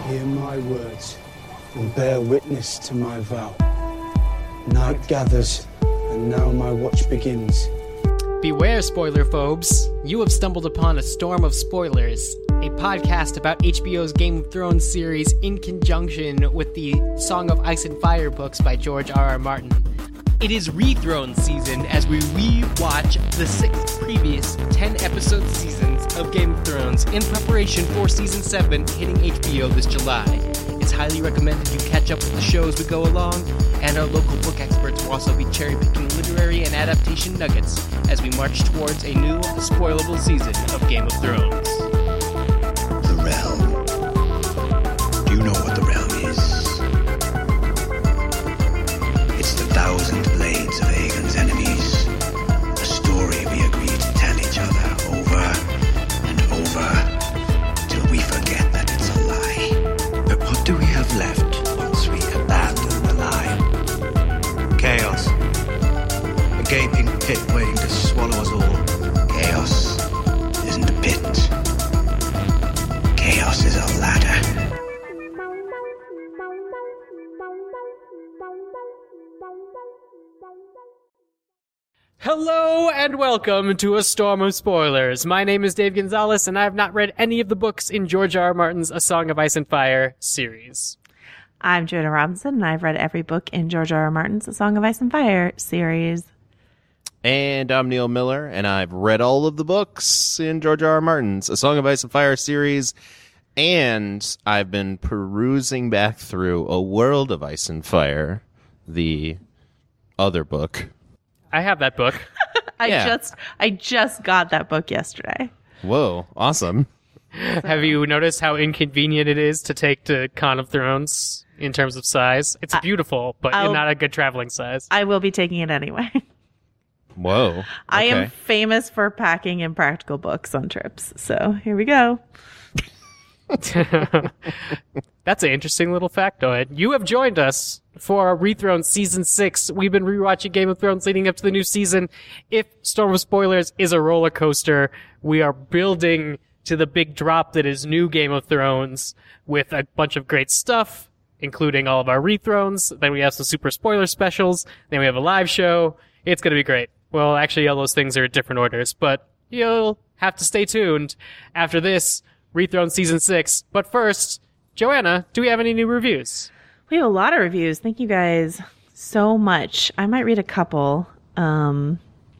Hear my words and bear witness to my vow. Night gathers, and now my watch begins. Beware, spoiler phobes. You have stumbled upon a storm of spoilers, a podcast about HBO's Game of Thrones series in conjunction with the Song of Ice and Fire books by George R.R. Martin. It is Rethrown season as we re-watch the 6 previous 10-episode seasons of Game of Thrones in preparation for Season 7 hitting HBO this July. It's highly recommended you catch up with the show as we go along, and our local book experts will also be cherry-picking literary and adaptation nuggets as we march towards a new, spoilable season of Game of Thrones. The Realm. Do you know what the Realm is? It's the 1,000 blades of Aegon's enemies. A story we agree to tell each other over and over till we forget that it's a lie. But what do we have left once we abandon the lie? Chaos. A gaping pit waiting to swallow us all. Chaos isn't a pit. Chaos is a ladder. Hello and welcome to A Storm of Spoilers. My name is Dave Gonzalez, and I have not read any of the books in George R.R. Martin's A Song of Ice and Fire series. I'm Joanna Robinson, and I've read every book in George R.R. Martin's A Song of Ice and Fire series. And I'm Neil Miller, and I've read all of the books in George R.R. Martin's A Song of Ice and Fire series, and I've been perusing back through A World of Ice and Fire, the other book. I have that book. I just got that book yesterday. Whoa, awesome. Have you noticed how inconvenient it is to take to Con of Thrones in terms of size? It's beautiful, but not a good traveling size. I will be taking it anyway. Whoa. Okay. I am famous for packing impractical books on trips, so here we go. That's an interesting little factoid. You have joined us for our Rethrown Season 6. We've been rewatching Game of Thrones leading up to the new season. If Storm of Spoilers is a roller coaster, we are building to the big drop that is new Game of Thrones with a bunch of great stuff, including all of our Rethrones. Then we have some super spoiler specials. Then we have a live show. It's going to be great. Well, actually, all those things are in different orders, but you'll have to stay tuned after this Rethrown Season 6. But first, Joanna, do we have any new reviews? We have a lot of reviews. Thank you guys so much. I might read a couple, and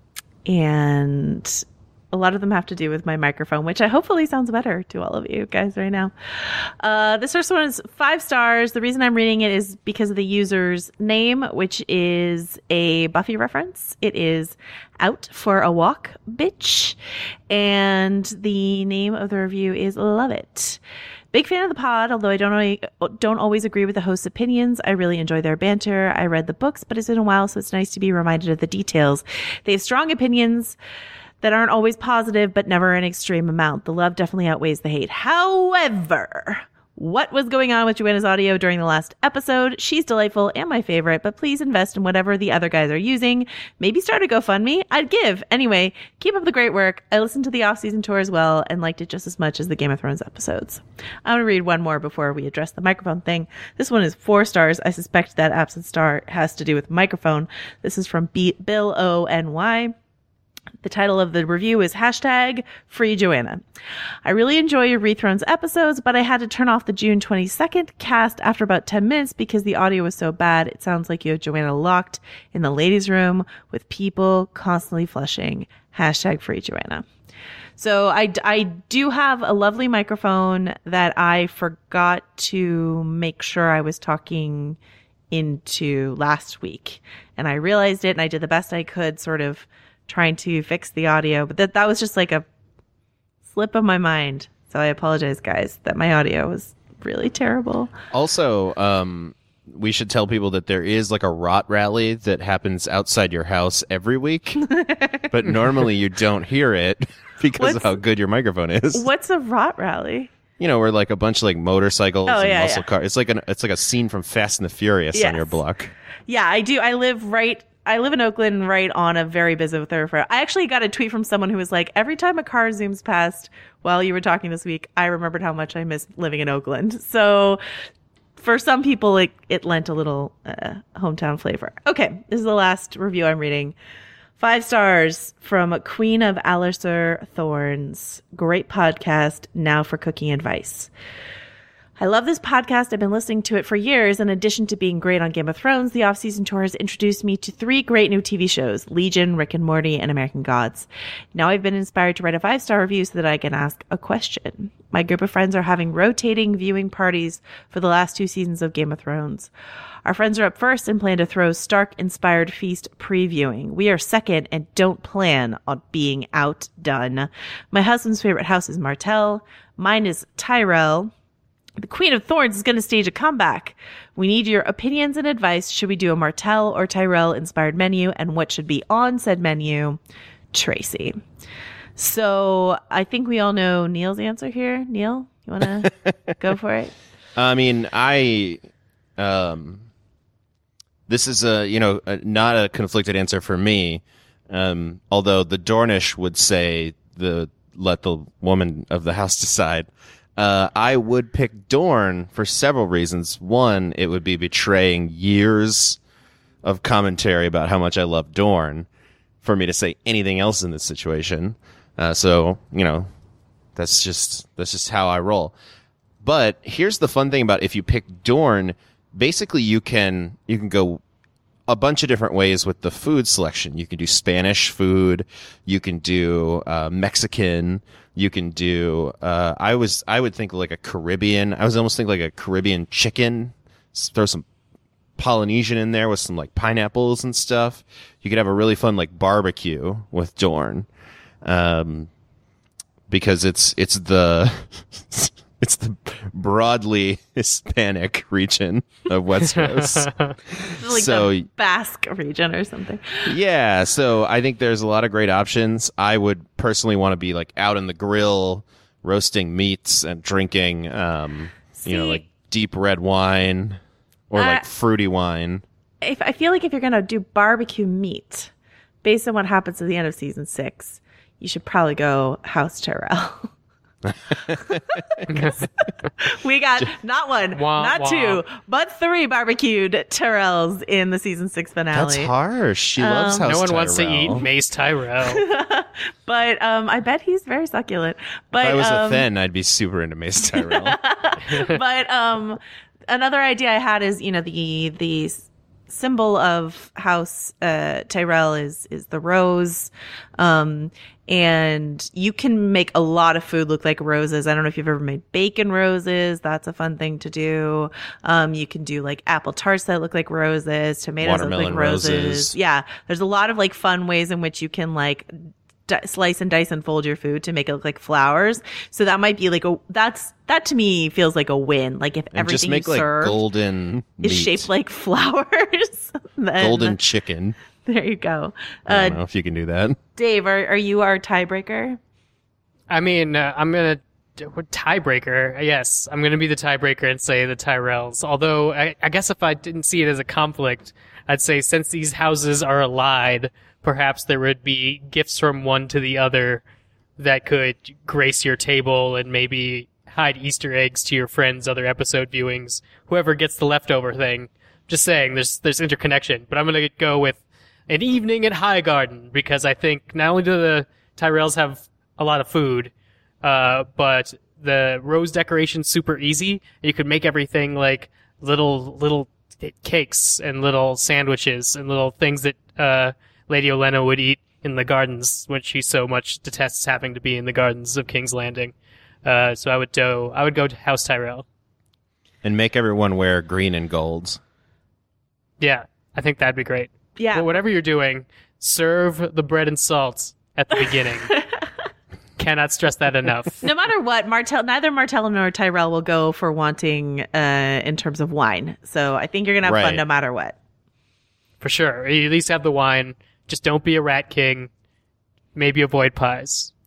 a lot of them have to do with my microphone, which hopefully sounds better to all of you guys right now. This first one is 5 stars. The reason I'm reading it is because of the user's name, which is a Buffy reference. It is Out for a Walk, Bitch. And the name of the review is Love It. Big fan of the pod, although I don't always agree with the host's opinions. I really enjoy their banter. I read the books, but it's been a while, so it's nice to be reminded of the details. They have strong opinions that aren't always positive, but never an extreme amount. The love definitely outweighs the hate. However, what was going on with Joanna's audio during the last episode? She's delightful and my favorite, but please invest in whatever the other guys are using. Maybe start a GoFundMe. I'd give. Anyway, keep up the great work. I listened to the off-season tour as well and liked it just as much as the Game of Thrones episodes. I'm going to read one more before we address the microphone thing. This one is 4 stars. I suspect that absent star has to do with microphone. This is from Bill O.N.Y. The title of the review is #FreeJoanna. I really enjoy your Rethrones episodes, but I had to turn off the June 22nd cast after about 10 minutes because the audio was so bad. It sounds like you have Joanna locked in the ladies' room with people constantly flushing. #FreeJoanna. So I do have a lovely microphone that I forgot to make sure I was talking into last week. And I realized it and I did the best I could sort of trying to fix the audio, but that was just like a slip of my mind. So I apologize, guys, that my audio was really terrible. Also, we should tell people that there is like a rot rally that happens outside your house every week, but normally you don't hear it because of how good your microphone is. What's a rot rally? You know, where like a bunch of like motorcycles and muscle yeah. cars. It's like a scene from Fast and the Furious on your block. Yeah, I do. I live right I live in Oakland, right on a very busy thoroughfare. I actually got a tweet from someone who was like, every time a car zooms past while you were talking this week, I remembered how much I miss living in Oakland. So for some people, it lent a little hometown flavor. Okay, this is the last review I'm reading. 5 stars from Queen of Alistair Thorns. Great podcast, now for cooking advice. I love this podcast. I've been listening to it for years. In addition to being great on Game of Thrones, the off-season tour has introduced me to 3 great new TV shows, Legion, Rick and Morty, and American Gods. Now I've been inspired to write a 5-star review so that I can ask a question. My group of friends are having rotating viewing parties for the last 2 seasons of Game of Thrones. Our friends are up first and plan to throw Stark-inspired feast previewing. We are second and don't plan on being outdone. My husband's favorite house is Martell. Mine is Tyrell. The Queen of Thorns is going to stage a comeback. We need your opinions and advice. Should we do a Martell or Tyrell inspired menu, and what should be on said menu? Tracy. So I think we all know Neil's answer here. Neil, you want to go for it? I mean, this is not a conflicted answer for me. Although the Dornish would say let the woman of the house decide. I would pick Dorne for several reasons. One, it would be betraying years of commentary about how much I love Dorne for me to say anything else in this situation. So, that's just how I roll. But here's the fun thing about if you pick Dorne, basically you can go a bunch of different ways with the food selection. You can do Spanish food. You can do Mexican. You can do I would think like a Caribbean. I was almost thinking like a Caribbean chicken. Throw some Polynesian in there with some like pineapples and stuff. You could have a really fun like barbecue with Dorne. Because it's the it's the broadly Hispanic region of Westeros. Like the Basque region or something. Yeah, so I think there's a lot of great options. I would personally want to be like out on the grill, roasting meats and drinking, like deep red wine or like fruity wine. I feel like if you're going to do barbecue meat, based on what happens at the end of season 6, you should probably go House Tyrell. We got not one, not 2, but 3 barbecued Tyrells in the season 6 finale. That's harsh. She loves House Tyrell. No one wants to eat Mace Tyrell. But I bet he's very succulent. But if I was a Thenn, I'd be super into Mace Tyrell. But another idea I had is, the symbol of House Tyrell is the rose. And you can make a lot of food look like roses. I don't know if you've ever made bacon roses. That's a fun thing to do. You can do like apple tarts that look like roses, tomatoes that look like roses. Yeah. There's a lot of like fun ways in which you can like slice and dice and fold your food to make it look like flowers. So that might be like that to me feels like a win. Like if everything just make you serve like golden is meat. Shaped like flowers. Then, golden chicken. There you go. I don't know if you can do that. Dave, are you our tiebreaker? I mean, I'm going to tiebreaker. Yes, I'm going to be the tiebreaker and say the Tyrells. Although I guess if I didn't see it as a conflict, I'd say since these houses are allied, perhaps there would be gifts from one to the other that could grace your table and maybe hide Easter eggs to your friends' other episode viewings. Whoever gets the leftover thing. Just saying, there's interconnection. But I'm going to go with an evening at Highgarden, because I think not only do the Tyrells have a lot of food, but the rose decoration's super easy. You could make everything like little cakes and little sandwiches and little things that Lady Olenna would eat in the gardens when she so much detests having to be in the gardens of King's Landing. So I would go to House Tyrell. And make everyone wear green and golds. Yeah, I think that'd be great. Yeah. But whatever you're doing, serve the bread and salt at the beginning. Cannot stress that enough. No matter what, neither Martell nor Tyrell will go for wanting in terms of wine. So I think you're going to have fun no matter what. For sure. You at least have the wine. Just don't be a rat king. Maybe avoid pies.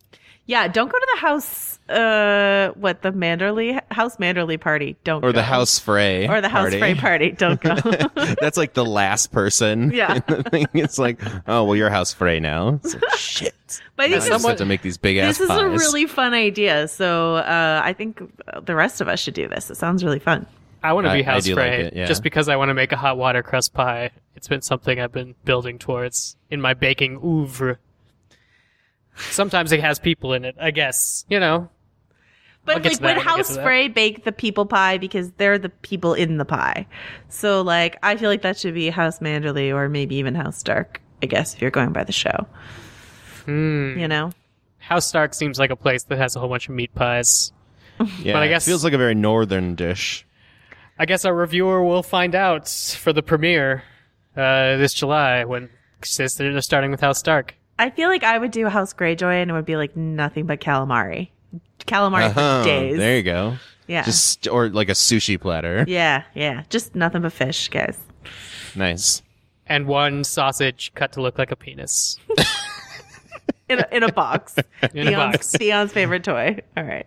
Yeah, don't go to the house. The Manderley House Manderley party. Don't Or go. the House Frey. Or the House party. Frey party. Don't go. That's like the last person. Yeah. in the thing. It's like, oh, well, you're House Frey now. It's like, shit. But I Now think I just have to make these big ass this is pies. a really fun idea. So I think the rest of us should do this. It sounds really fun. I want to be I House do Frey like it, yeah. just because I want to make a hot water crust pie. It's been something I've been building towards in my baking oeuvre. Sometimes it has people in it, I guess. You know. I'll But get like, to that would when I get House to that. Frey bake the people pie because they're the people in the pie? So like, I feel like that should be House Manderley or maybe even House Stark. I guess if you're going by the show, you know. House Stark seems like a place that has a whole bunch of meat pies. Yeah, but I guess- it feels like a very northern dish. I guess our reviewer will find out for the premiere this July when since they're starting with House Stark. I feel like I would do House Greyjoy and it would be like nothing but calamari. Calamari Uh-huh, for days. There you go. Yeah. Or like a sushi platter. Yeah. Just nothing but fish, guys. Nice. And one sausage cut to look like a penis. In a box. In a box. Theon's favorite toy. All right.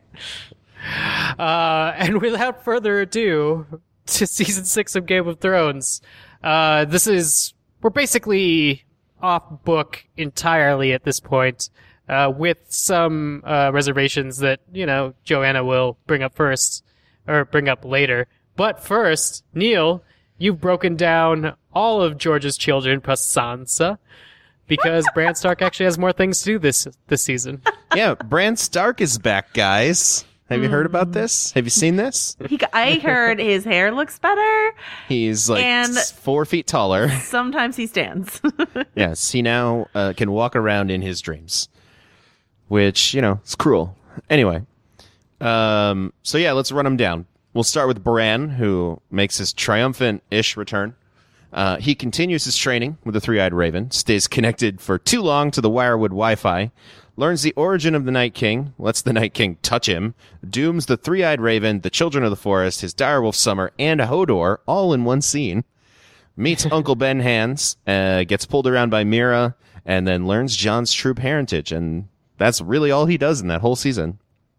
And without further ado, to season 6 of Game of Thrones. We're basically off book entirely at this point, with some reservations that, Joanna will bring up first, or bring up later. But first, Neil, you've broken down all of George's children plus Sansa, because Bran Stark actually has more things to do this season. Yeah, Bran Stark is back, guys. Have you heard about this? Have you seen this? I heard his hair looks better. He's like And- 4 feet taller. Sometimes he stands. Yes, he now can walk around in his dreams, which, is cruel. Anyway, so yeah, let's run him down. We'll start with Bran, who makes his triumphant-ish return. He continues his training with the Three-Eyed Raven, stays connected for too long to the Wirewood Wi-Fi, learns the origin of the Night King, lets the Night King touch him, dooms the Three-Eyed Raven, the Children of the Forest, his direwolf Summer, and Hodor all in one scene. Meets Uncle Ben Hands, gets pulled around by Mira, and then learns Jon's true parentage, and that's really all he does in that whole season.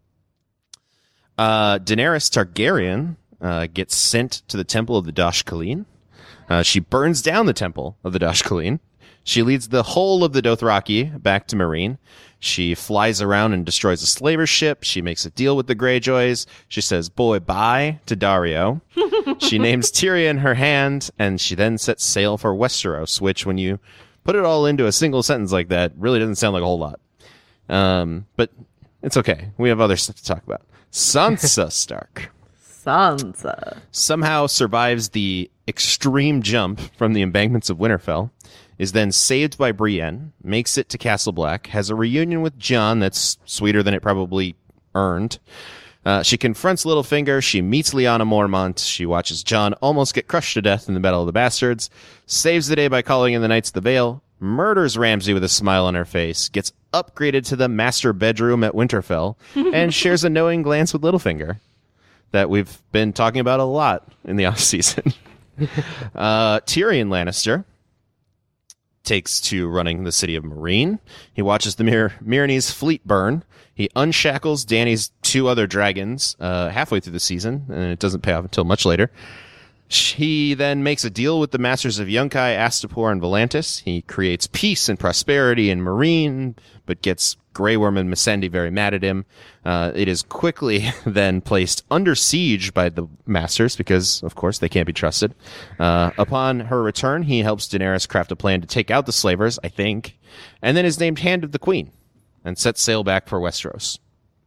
Daenerys Targaryen gets sent to the Temple of the Dosh Khaleen. She burns down the Temple of the Dosh Khaleen. She leads the whole of the Dothraki back to Meereen. She flies around and destroys a slaver ship. She makes a deal with the Greyjoys. She says, boy, bye to Dario. She names Tyrion her hand, and she then sets sail for Westeros, which, when you put it all into a single sentence like that, really doesn't sound like a whole lot. But it's okay. We have other stuff to talk about. Sansa Stark Sansa. somehow survives the extreme jump from the embankments of Winterfell, is then saved by Brienne, makes it to Castle Black, has a reunion with Jon that's sweeter than it probably earned. She confronts Littlefinger, she meets Lyanna Mormont, she watches Jon almost get crushed to death in the Battle of the Bastards, saves the day by calling in the Knights of the Vale, murders Ramsay with a smile on her face, gets upgraded to the master bedroom at Winterfell, and shares a knowing glance with Littlefinger that we've been talking about a lot in the off-season. Tyrion Lannister takes to running the city of Meereen. He watches the Meereenese fleet burn. He unshackles Dany's 2 other dragons halfway through the season, and it doesn't pay off until much later. He then makes a deal with the masters of Yunkai, Astapor, and Volantis. He creates peace and prosperity in Meereen, but gets Grey Worm and Missandei very mad at him. It is quickly then placed under siege by the masters because, of course, they can't be trusted. Upon her return, he helps Daenerys craft a plan to take out the slavers, I think, and then is named Hand of the Queen and sets sail back for Westeros.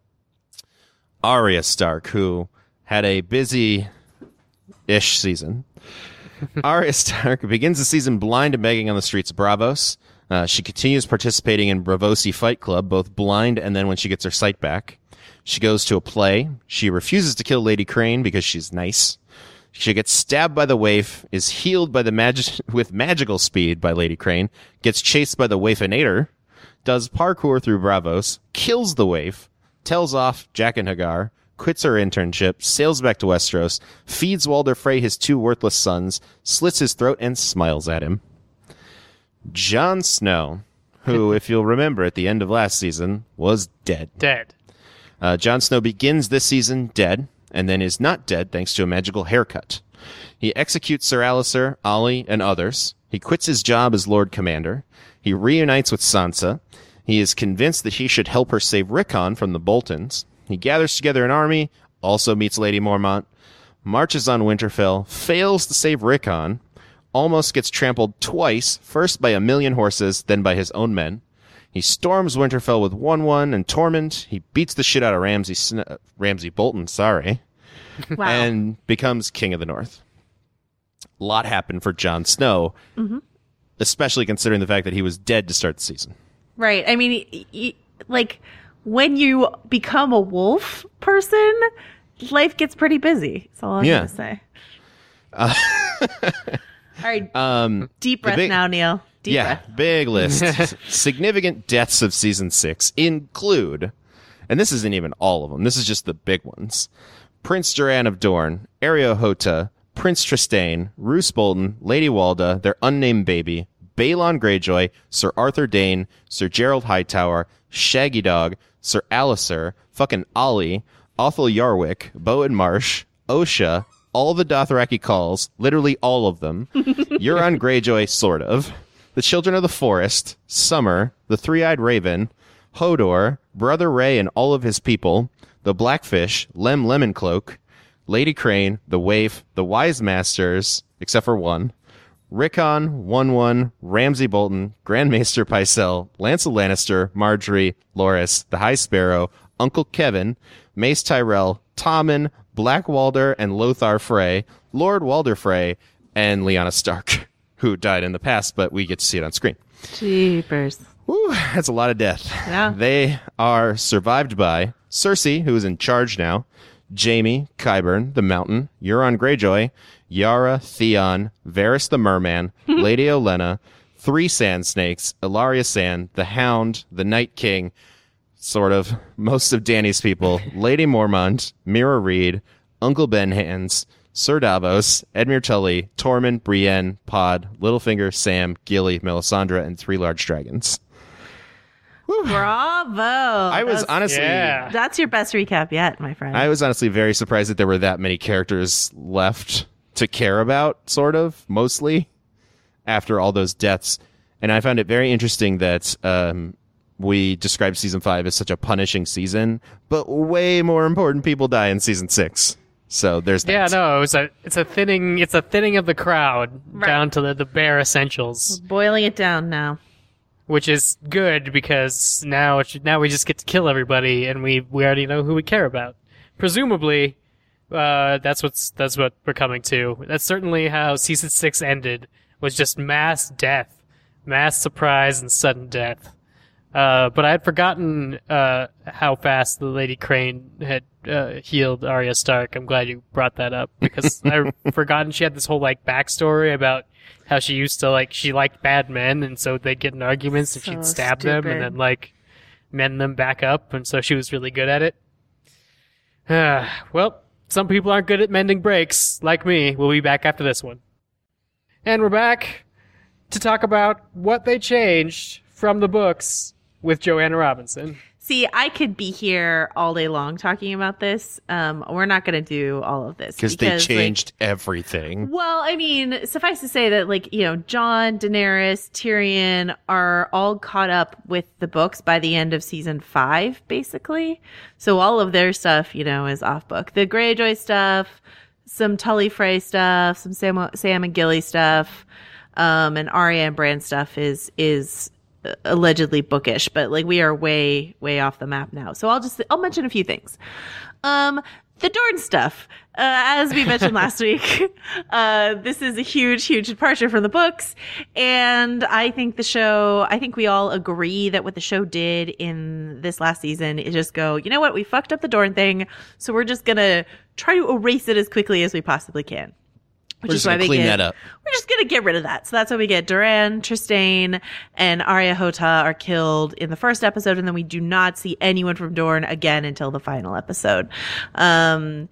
Arya Stark, who had a busy-ish season. Arya Stark begins the season blind and begging on the streets of Braavos. She continues participating in Braavosi Fight Club, both blind and then when she gets her sight back. She goes to a play. She refuses to kill Lady Crane because she's nice. She gets stabbed by the waif, is healed by with magical speed by Lady Crane, gets chased by the waifinator, does parkour through Braavos, kills the waif, tells off Jaqen H'ghar, quits her internship, sails back to Westeros, feeds Walder Frey his 2 worthless sons, slits his throat, and smiles at him. Jon Snow, who, if you'll remember at the end of last season, was dead. Dead. Jon Snow begins this season dead, and then is not dead thanks to a magical haircut. He executes Sir Alistair, Ollie, and others. He quits his job as Lord Commander. He reunites with Sansa. He is convinced that he should help her save Rickon from the Boltons. He gathers together an army, also meets Lady Mormont, marches on Winterfell, fails to save Rickon, almost gets trampled twice, first by 1,000,000 horses, then by his own men. He storms Winterfell with Wun and Tormund. He beats the shit out of Ramsay Bolton, Wow. and becomes King of the North. A lot happened for Jon Snow, especially considering the fact that he was dead to start the season. Right. I mean, like, when you become a wolf person, life gets pretty busy. That's all I'm going to say. All right. Deep breath now, Neil. Deep breath. Big list. Significant deaths of season 6 include, and this isn't even all of them, this is just the big ones, Prince Doran of Dorne, Areo Hota, Prince Trystane, Roose Bolton, Lady Walda, their unnamed baby, Balon Greyjoy, Sir Arthur Dayne, Sir Gerald Hightower, Shaggy Dog, Sir Alistair, fucking Ollie, Othel Yarwick, Bowen Marsh, Osha, all the Dothraki calls, literally all of them, Euron Greyjoy, sort of, the Children of the Forest, Summer, the Three-Eyed Raven, Hodor, Brother Ray and all of his people, the Blackfish, Lem Lemoncloak, Lady Crane, the Waif, the Wise Masters, except for one, Rickon, Wun, Ramsay Bolton, Grand Maester Pycelle, Lancel Lannister, Marjorie, Loras, the High Sparrow, Uncle Kevin, Mace Tyrell, Tommen, Black Walder, and Lothar Frey, Lord Walder Frey, and Lyanna Stark, who died in the past, but we get to see it on screen. Jeepers. Whew, that's a lot of death. Yeah. They are survived by Cersei, who is in charge now, Jaime, Qyburn, the Mountain, Euron Greyjoy, Yara, Theon, Varys the Merman, Lady Olenna, 3 Sand Snakes, Ilaria Sand, the Hound, the Night King, sort of, most of Dany's people, Lady Mormont, Mira Reed, Uncle Ben Hands, Sir Davos, Edmure Tully, Tormund, Brienne, Pod, Littlefinger, Sam, Gilly, Melisandre, and 3 large dragons. Bravo. I was honestly... Yeah. That's your best recap yet, my friend. I was honestly very surprised that there were that many characters left to care about, sort of, mostly, after all those deaths. And I found it very interesting that we described season 5 as such a punishing season, but way more important people die in season 6. So there's that. Yeah, no, it's a thinning of the crowd Right. down to the bare essentials, Boiling it down now. which is good because now we just get to kill everybody and we already know who we care about. Presumably, that's what we're coming to. That's certainly how season 6 ended, was just mass death, mass surprise and sudden death. But I had forgotten how fast the Lady Crane had healed Arya Stark. I'm glad you brought that up because I forgotten she had this whole like backstory about how she used to she liked bad men, and so they'd get in arguments and So she'd stab them and stupid. then mend them back up, and so she was really good at it. Well, some people aren't good at mending breaks, like me. We'll be back after this one. And we're back to talk about what they changed from the books with Joanna Robinson. See, I could be here all day long talking about this. We're not going to do all of this. Because they changed everything. Well, I mean, suffice to say that, Jon, Daenerys, Tyrion are all caught up with the books by the end of season 5, basically. So all of their stuff, is off book. The Greyjoy stuff, some Tully Frey stuff, some Sam and Gilly stuff, and Arya and Bran stuff is allegedly bookish, but we are way off the map now. So I'll mention a few things. The Dorne stuff, as we mentioned last week, this is a huge departure from the books, and I think we all agree that what the show did in this last season is just go, you know what, we fucked up the Dorne thing, so we're just gonna try to erase it as quickly as we possibly can. We're just going to clean that up. We're just going to get rid of that. So that's why we get Doran, Trystane, and Arya Hota are killed in the first episode, and then we do not see anyone from Dorne again until the final episode. And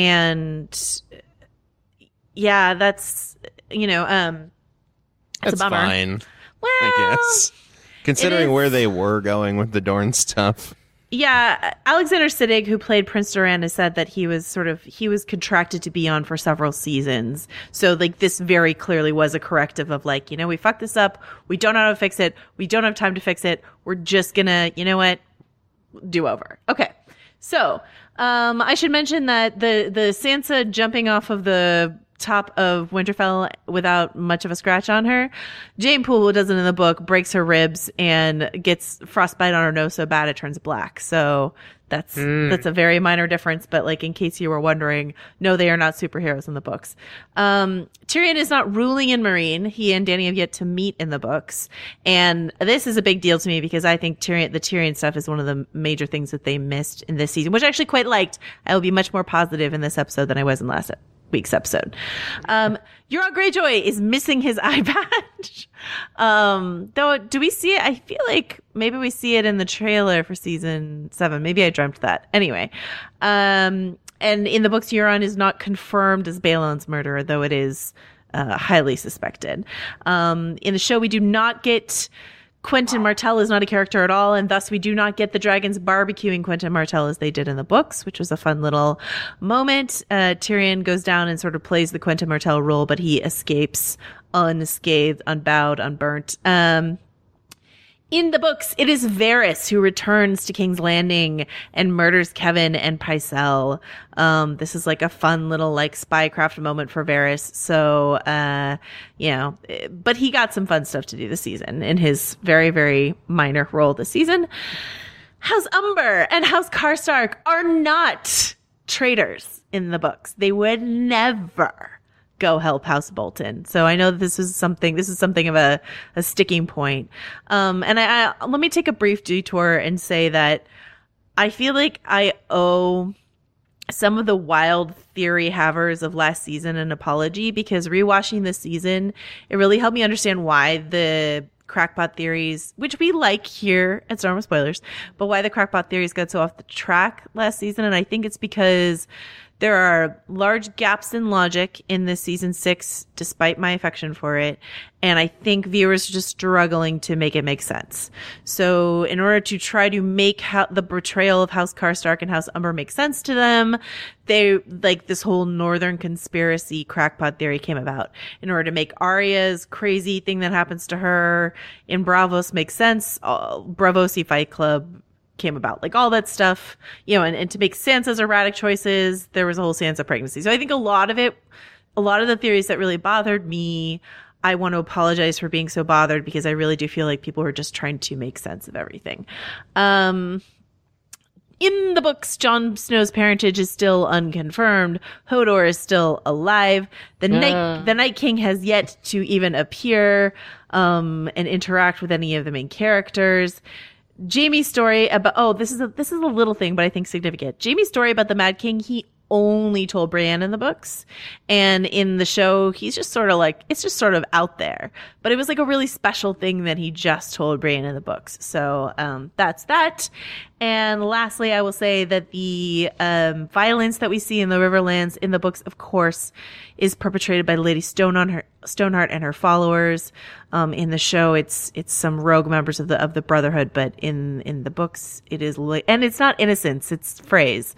yeah, that's a That's bummer. fine, Well, I guess. Considering where they were going with the Dorne stuff. Yeah, Alexander Siddig, who played Prince Doran, has said that he was contracted to be on for several seasons. So like this very clearly was a corrective of like, we fucked this up. We don't know how to fix it. We don't have time to fix it. We're just gonna, do over. Okay. So, I should mention that the Sansa jumping off of the top of Winterfell without much of a scratch on her, Jane Poole, who does it in the book, breaks her ribs and gets frostbite on her nose so bad it turns black. So that's a very minor difference, but like in case you were wondering, no, they are not superheroes in the books. Tyrion is not ruling in Meereen. He and Dany have yet to meet in the books, and this is a big deal to me because I think the Tyrion stuff is one of the major things that they missed in this season, which I actually quite liked. I will be much more positive in this episode than I was in last week's episode. Euron Greyjoy is missing his eye patch. Though, do we see it? I feel like maybe we see it in the trailer for season 7. Maybe I dreamt that. Anyway, and in the books, Euron is not confirmed as Balon's murderer, though it is highly suspected. In the show, we do not get Quentin Martell is not a character at all, and thus we do not get the dragons barbecuing Quentin Martell as they did in the books, which was a fun little moment. Tyrion goes down and sort of plays the Quentin Martell role, but he escapes unscathed, unbowed, unburnt. In the books, it is Varys who returns to King's Landing and murders Kevin and Pycelle. This is like a fun little like spycraft moment for Varys. So, but he got some fun stuff to do this season in his very, very minor role this season. House Umber and House Karstark are not traitors in the books. They would never go help House Bolton. So I know that this is something of a sticking point. And I let me take a brief detour and say that I feel like I owe some of the wild theory havers of last season an apology, because rewatching this season, it really helped me understand why the crackpot theories, which we like here at Star Wars Spoilers, but why the crackpot theories got so off the track last season. And I think it's because there are large gaps in logic in this season 6, despite my affection for it. And I think viewers are just struggling to make it make sense. So in order to try to make the betrayal of House Karstark and House Umber make sense to them, they like this whole Northern conspiracy crackpot theory came about in order to make Arya's crazy thing that happens to her in Braavos make sense. Braavosi Fight Club came about, like all that stuff, and to make Sansa's erratic choices, there was a whole Sansa pregnancy. So I think a lot of the theories that really bothered me, I want to apologize for being so bothered, because I really do feel like people were just trying to make sense of everything. In the books, Jon Snow's parentage is still unconfirmed. Hodor is still alive. The Night King has yet to even appear and interact with any of the main characters. Jaime's story about, this is a little thing, but I think significant. Jaime's story about the Mad King, he only told Brienne in the books, and in the show, he's just sort of like, it's just sort of out there, but it was like a really special thing that he just told Brienne in the books. So, that's that. And lastly, I will say that the violence that we see in the Riverlands in the books, of course, is perpetrated by Lady Stoneheart and her followers. In the show, it's some rogue members of the Brotherhood, but in the books, it is, and it's not innocence, it's Freys.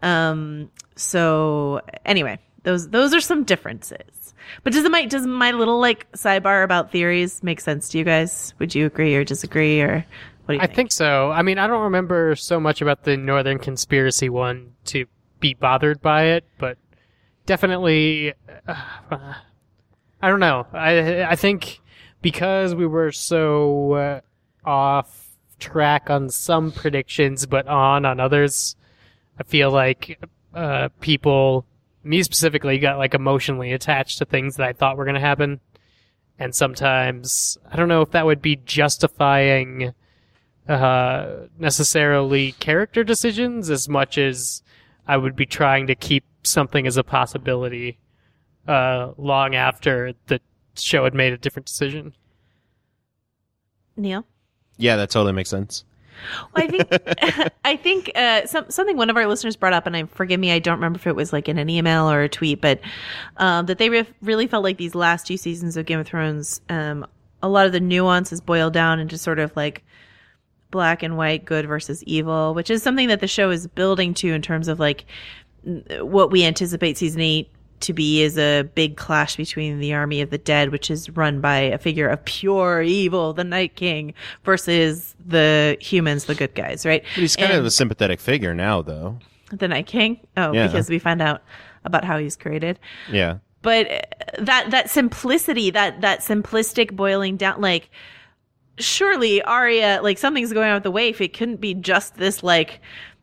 So anyway, those are some differences. But does my little like sidebar about theories make sense to you guys? Would you agree or disagree, or what do you think? I think so. I mean, I don't remember so much about the Northern conspiracy one to be bothered by it, but definitely, I don't know. I think because we were so off track on some predictions, but on others, I feel like people, me specifically, got like emotionally attached to things that I thought were going to happen. And sometimes, I don't know if that would be justifying necessarily character decisions as much as I would be trying to keep something as a possibility long after the show had made a different decision. Neil? Yeah, that totally makes sense. Well, I think something one of our listeners brought up, and forgive me, I don't remember if it was like in an email or a tweet, but that they really felt like these last 2 seasons of Game of Thrones a lot of the nuance is boiled down into sort of like black and white, good versus evil, which is something that the show is building to in terms of like what we anticipate season 8 to be is a big clash between the army of the dead, which is run by a figure of pure evil, the Night King, versus the humans, the good guys, right? But he's kind of a sympathetic figure now, though. The Night King? Oh, Yeah. because we find out about how he's created. Yeah. But that simplicity, that simplistic boiling down, like, surely Arya, like, something's going on with the waif. It couldn't be just this, like,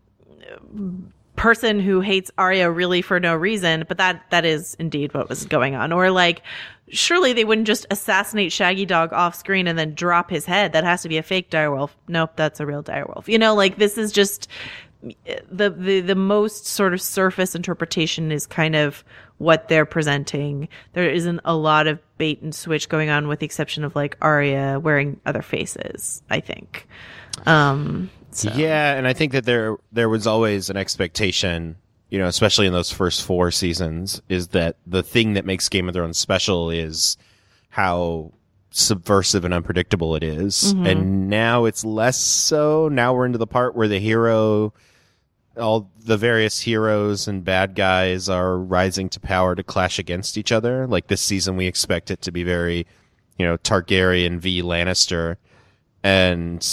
person who hates Arya really for no reason, but that is indeed what was going on. Or like, surely they wouldn't just assassinate Shaggy Dog off screen and then drop his head. That has to be a fake direwolf. Nope, that's a real direwolf. You know, like, this is just the most sort of surface interpretation is kind of what they're presenting. There isn't a lot of bait and switch going on, with the exception of like Arya wearing other faces, I think. So. Yeah, and I think that there was always an expectation, you know, especially in those first 4 seasons, is that the thing that makes Game of Thrones special is how subversive and unpredictable it is. Mm-hmm. And now it's less so. Now we're into the part where all the various heroes and bad guys are rising to power to clash against each other. Like this season, we expect it to be very, you know, Targaryen v. Lannister. And,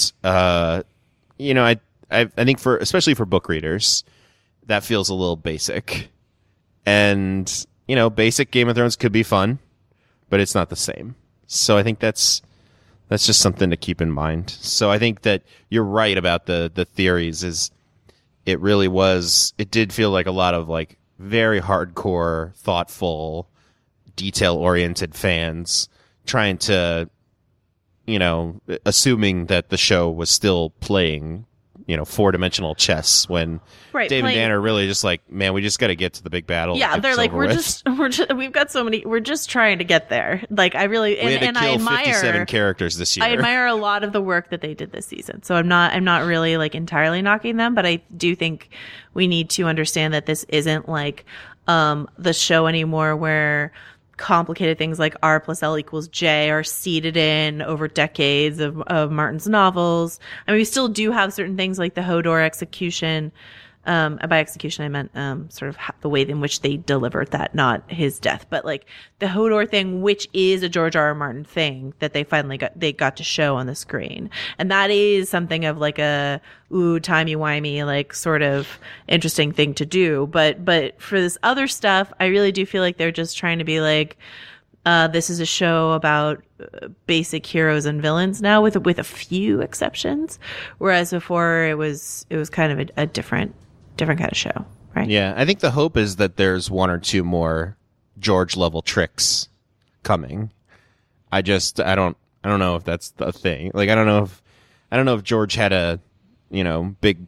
you know, I think especially for book readers, that feels a little basic. And, you know, basic Game of Thrones could be fun, but it's not the same. So I think that's just something to keep in mind. So I think that you're right about the theories. Is it did feel like a lot of like very hardcore, thoughtful, detail-oriented fans trying to, you know, assuming that the show was still playing, you know, 4-dimensional chess when Dave and Dan are really just like, man, we just got to get to the big battle. Yeah, they're like, we're just we've got so many, we're just trying to get there. Like, I really, we had to and kill I admire 57 characters this year. I admire a lot of the work that they did this season. So I'm not really like entirely knocking them, but I do think we need to understand that this isn't like the show anymore where complicated things like R plus L equals J are seeded in over decades of Martin's novels. I mean, we still do have certain things like the Hodor execution. By execution, I meant sort of the way in which they delivered that, not his death, but like the Hodor thing, which is a George R. R. Martin thing that they finally got to show on the screen, and that is something of like a timey-wimey, like sort of interesting thing to do. But for this other stuff, I really do feel like they're just trying to be like, this is a show about basic heroes and villains now, with a few exceptions, whereas before it was kind of a different kind of show, right? Yeah, I think the hope is that there's 1 or 2 more George level tricks coming. I don't know if that's the thing. Like, I don't know if George had a, you know, big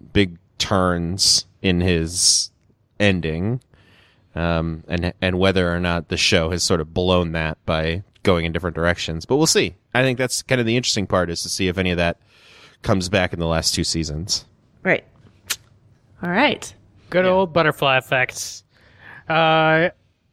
turns in his ending, and whether or not the show has sort of blown that by going in different directions. But we'll see. I think that's kind of the interesting part, is to see if any of that comes back in the last 2 seasons. Right. All right. Good old butterfly effect. No,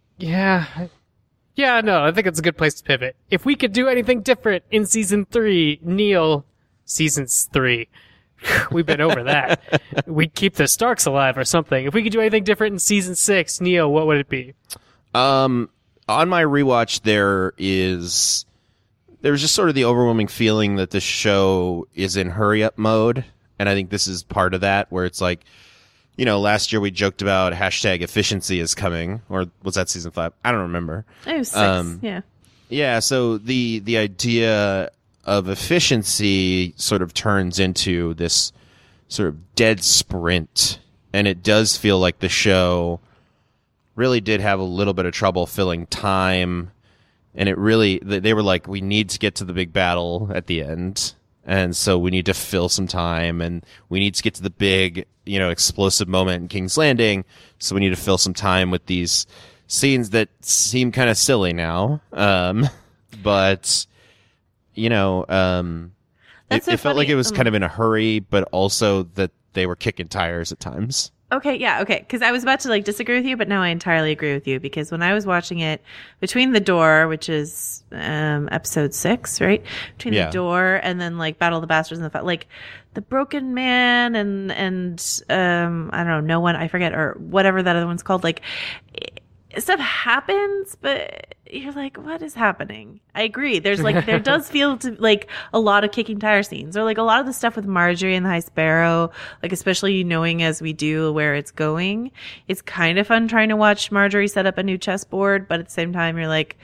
I think it's a good place to pivot. If we could do anything different in season 3, Neil, seasons 3. We've been over that. We'd keep the Starks alive or something. If we could do anything different in season 6, Neil, what would it be? On my rewatch, there's just sort of the overwhelming feeling that the show is in hurry up mode. And I think this is part of that, where it's like, you know, last year we joked about #efficiency is coming, or was that season 5? I don't remember. It was 6, yeah. Yeah, so the idea of efficiency sort of turns into this sort of dead sprint. And it does feel like the show really did have a little bit of trouble filling time. And they were like, we need to get to the big battle at the end. And so we need to fill some time, and we need to get to the big, you know, explosive moment in King's Landing. So we need to fill some time with these scenes that seem kind of silly now. But, you know, it felt like it was kind of in a hurry, but also that they were kicking tires at times. Okay, yeah, okay. Because I was about to like disagree with you, but now I entirely agree with you. Because when I was watching it, Between the Door, which is episode 6, right? Between the Door and then like Battle of the Bastards and like the Broken Man and I don't know, No One, I forget, or whatever that other one's called. Like stuff happens, but you're like, what is happening? I agree. There's like, there does feel to like a lot of kicking tire scenes, or like a lot of the stuff with Marjorie and the High Sparrow, like especially knowing as we do where it's going. It's kind of fun trying to watch Marjorie set up a new chessboard, but at the same time, you're like,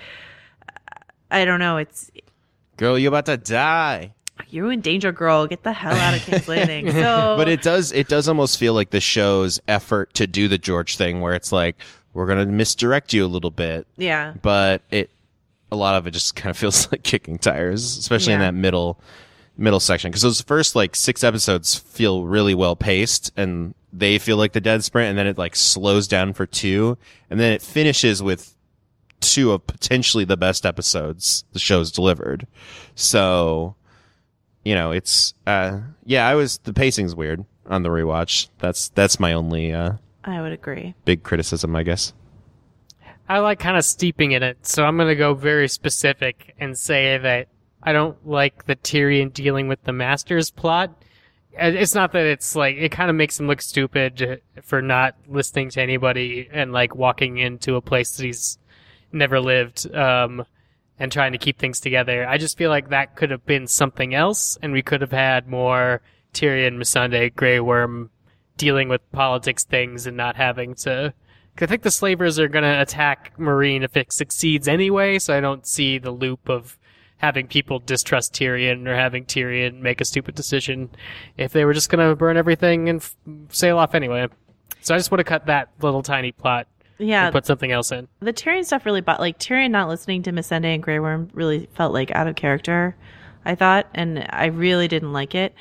I don't know. It's Girl, you about to die. You're in danger, girl. Get the hell out of King's Landing. So, but it does almost feel like the show's effort to do the George thing, where it's like, we're going to misdirect you a little bit. Yeah. But a lot of it just kind of feels like kicking tires, especially in that middle section. Because those first like 6 episodes feel really well paced, and they feel like the dead sprint, and then it like slows down for 2, and then it finishes with 2 of potentially the best episodes the show's delivered. So, you know, it's the pacing's weird on the rewatch. That's my only I would agree. big criticism, I guess. I like kind of steeping in it, so I'm going to go very specific and say that I don't like the Tyrion dealing with the Masters plot. It's not that it's like, it kind of makes him look stupid for not listening to anybody and like walking into a place that he's never lived, and trying to keep things together. I just feel like that could have been something else, and we could have had more Tyrion, Missandei, Grey Worm dealing with politics things and not having to... Cause I think the slavers are going to attack Meereen if it succeeds anyway, so I don't see the loop of having people distrust Tyrion or having Tyrion make a stupid decision if they were just going to burn everything and sail off anyway. So I just would have cut that little tiny plot and put something else in. The Tyrion stuff really like Tyrion not listening to Missandei and Grey Worm really felt like out of character, I thought, and I really didn't like it.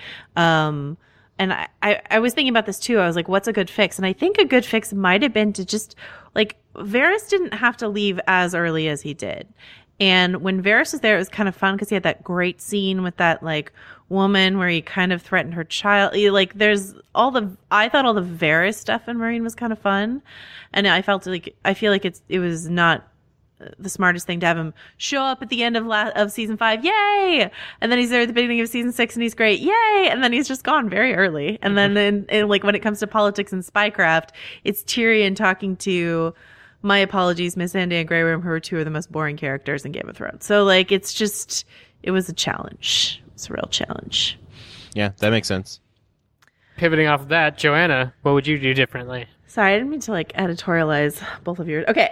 And I was thinking about this too. I was like, what's a good fix? And I think a good fix might have been to just, like, Varys didn't have to leave as early as he did. And when Varys was there, it was kind of fun because he had that great scene with that, like, woman where he kind of threatened her child. Like, I thought all the Varys stuff in Meereen was kind of fun. And I feel like it was not the smartest thing to have him show up at the end of season 5, yay! And then he's there at the beginning of season 6 and he's great, yay! And then he's just gone very early. And then in like when it comes to politics and spycraft, it's Tyrion talking to, my apologies, Missandei and Grey Worm, who are 2 of the most boring characters in Game of Thrones. So like it was a challenge. It's a real challenge. Yeah, that makes sense. Pivoting off of that, Joanna, what would you do differently? Sorry, I didn't mean to like editorialize both of yours. Okay,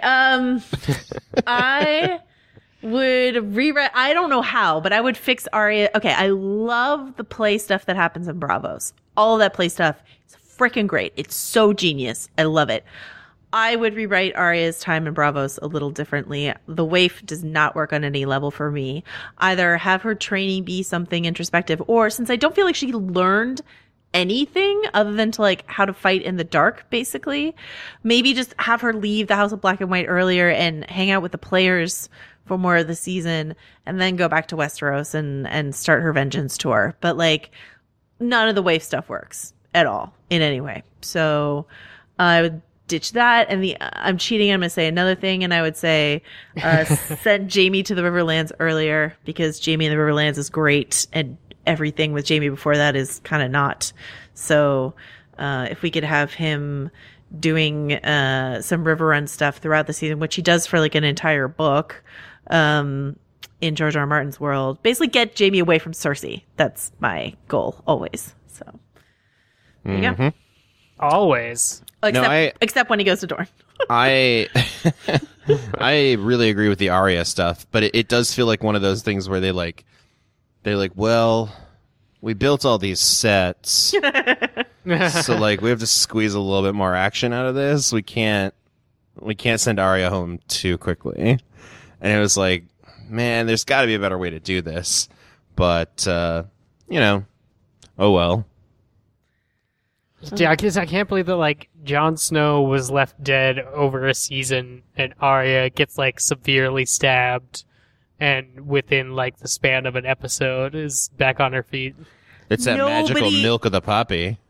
I would rewrite. I don't know how, but I would fix Arya. Okay, I love the play stuff that happens in Bravos. All of that play stuff is freaking great. It's so genius. I love it. I would rewrite Arya's time in Bravos a little differently. The waif does not work on any level for me. Either have her training be something introspective, or since I don't feel like she learned anything other than to like how to fight in the dark, basically, maybe just have her leave the House of Black and White earlier and hang out with the players for more of the season, and then go back to Westeros and start her vengeance tour. But like none of the waif stuff works at all in any way. So I would ditch that. And I'm cheating. I'm going to say another thing. And I would say, send Jaime to the Riverlands earlier, because Jaime in the Riverlands is great. And everything with Jaime before that is kind of not. So, if we could have him doing, some River Run stuff throughout the season, which he does for like an entire book, in George R. R. Martin's world, basically get Jaime away from Cersei. That's my goal always. So there you go. Always. Except when he goes to Dorne. I really agree with the Arya stuff, but it does feel like one of those things where they're like, well, we built all these sets, so like we have to squeeze a little bit more action out of this. We can't send Arya home too quickly. And it was like, man, there's got to be a better way to do this. But oh well. Yeah, I can't believe that like Jon Snow was left dead over a season, and Arya gets like severely stabbed, and within like the span of an episode is back on her feet. It's that magical milk of the poppy.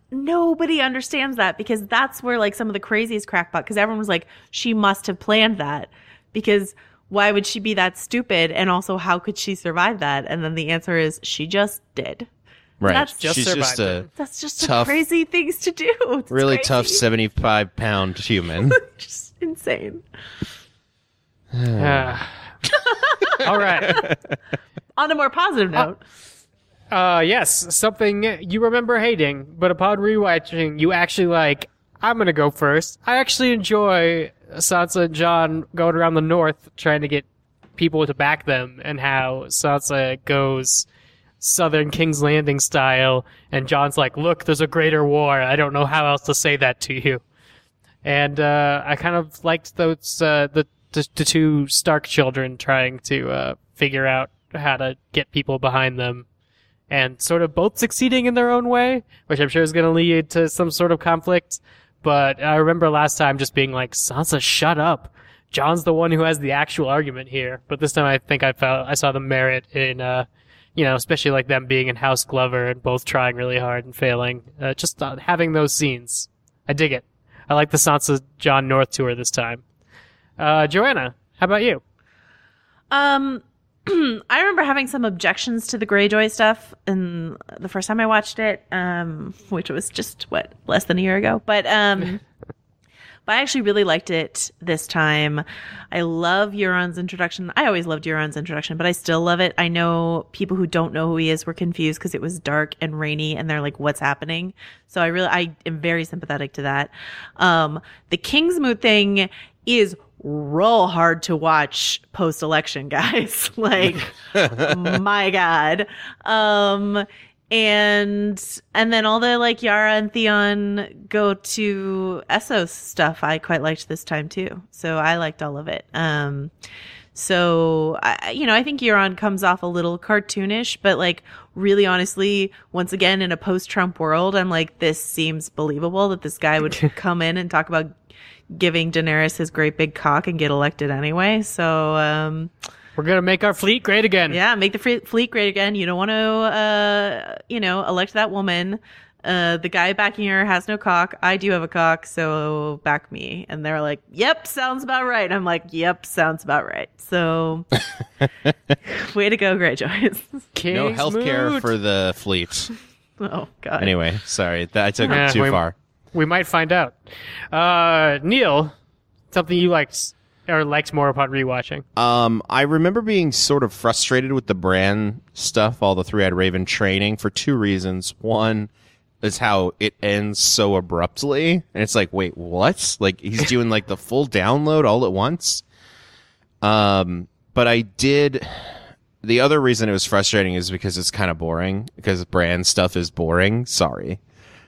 nobody understands that, because that's where like some of the craziest crackpot, because everyone was like, she must have planned that, because why would she be that stupid? And also, how could she survive that? And then the answer is she just did. Right. That's just She's just survived That's just tough, crazy things to do. It's really crazy. tough 75-pound human. Just insane. All right. On a more positive note, Yes, something you remember hating, but upon rewatching, you actually like. I'm gonna go first. I actually enjoy Sansa and Jon going around the north trying to get people to back them, and how Sansa goes Southern King's Landing style, and Jon's like, "Look, there's a greater war. I don't know how else to say that to you." And I kind of liked those the two Stark children trying to figure out how to get people behind them, and sort of both succeeding in their own way, which I'm sure is going to lead to some sort of conflict. But I remember last time just being like, Sansa, shut up. Jon's the one who has the actual argument here. But this time I think I saw the merit in, especially like them being in House Glover and both trying really hard and failing. Just having those scenes. I dig it. I like the Sansa Jon North tour this time. Joanna, how about you? I remember having some objections to the Greyjoy stuff in the first time I watched it, which was just less than a year ago. But I actually really liked it this time. I love Euron's introduction. I always loved Euron's introduction, but I still love it. I know people who don't know who he is were confused because it was dark and rainy, and they're like, "What's happening?" So I am very sympathetic to that. The Kingsmoot thing is real hard to watch post-election, guys. Like, my God. And then all the like Yara and Theon go to Essos stuff I quite liked this time too. So I liked all of it. So I think Euron comes off a little cartoonish, but like really honestly, once again, in a post-Trump world, I'm like, this seems believable that this guy would come in and talk about giving Daenerys his great big cock and get elected anyway. So, We're going to make our fleet great again. yeah, make the fleet great again. You don't want to, elect that woman. The guy backing her has no cock. I do have a cock, so back me. And they're like, yep, sounds about right. And I'm like, yep, sounds about right. So, way to go, Greyjoys. No healthcare Kingsmoot. for the fleet. Oh, God. Anyway, sorry. I took Yeah, it too far. We might find out. Neil, something you liked or liked more upon rewatching? I remember being sort of frustrated with the Bran stuff, all the Three-Eyed Raven training, for two reasons. One is how it ends so abruptly, and it's like, wait, what? Like, he's doing like the full download all at once. But I did. The other reason it was frustrating is because it's kind of boring, because Bran stuff is boring. Sorry.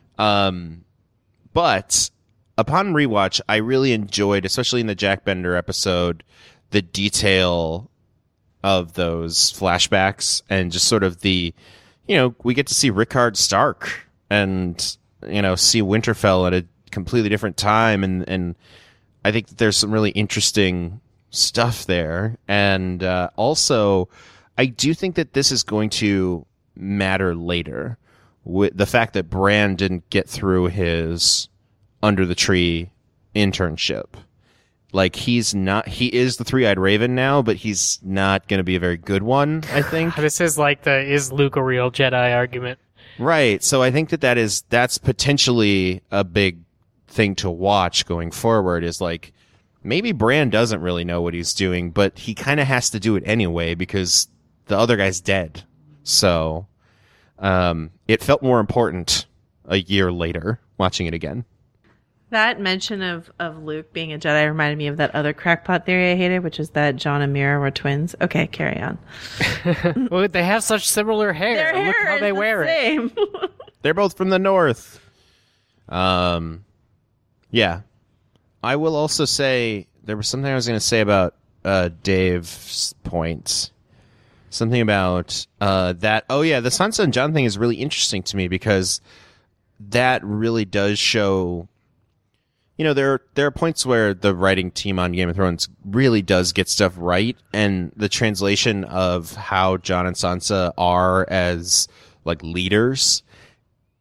But upon rewatch, I really enjoyed, especially in the Jack Bender episode, the detail of those flashbacks and just sort of the, we get to see Rickard Stark and, see Winterfell at a completely different time. And I think that there's some really interesting stuff there. And also, I do think that this is going to matter later. With the fact that Bran didn't get through his Under the Tree internship. Like, he is the Three-Eyed Raven now, but he's not going to be a very good one, I think. This is like is Luke a real Jedi argument. Right. So I think that's potentially a big thing to watch going forward, is like, maybe Bran doesn't really know what he's doing, but he kind of has to do it anyway because the other guy's dead. So, it felt more important a year later watching it again. That mention of Luke being a Jedi reminded me of that other crackpot theory I hated, which is that Jon and Mira were twins. Okay, carry on. Well, they have such similar hair. Their Look hair how is they the wear it. same. They're both from the north. Yeah. I will also say, there was something I was going to say about Dave's point. Something about that. Oh, yeah, the Sansa and Jon thing is really interesting to me because that really does show... there are points where the writing team on Game of Thrones really does get stuff right, and the translation of how Jon and Sansa are as like leaders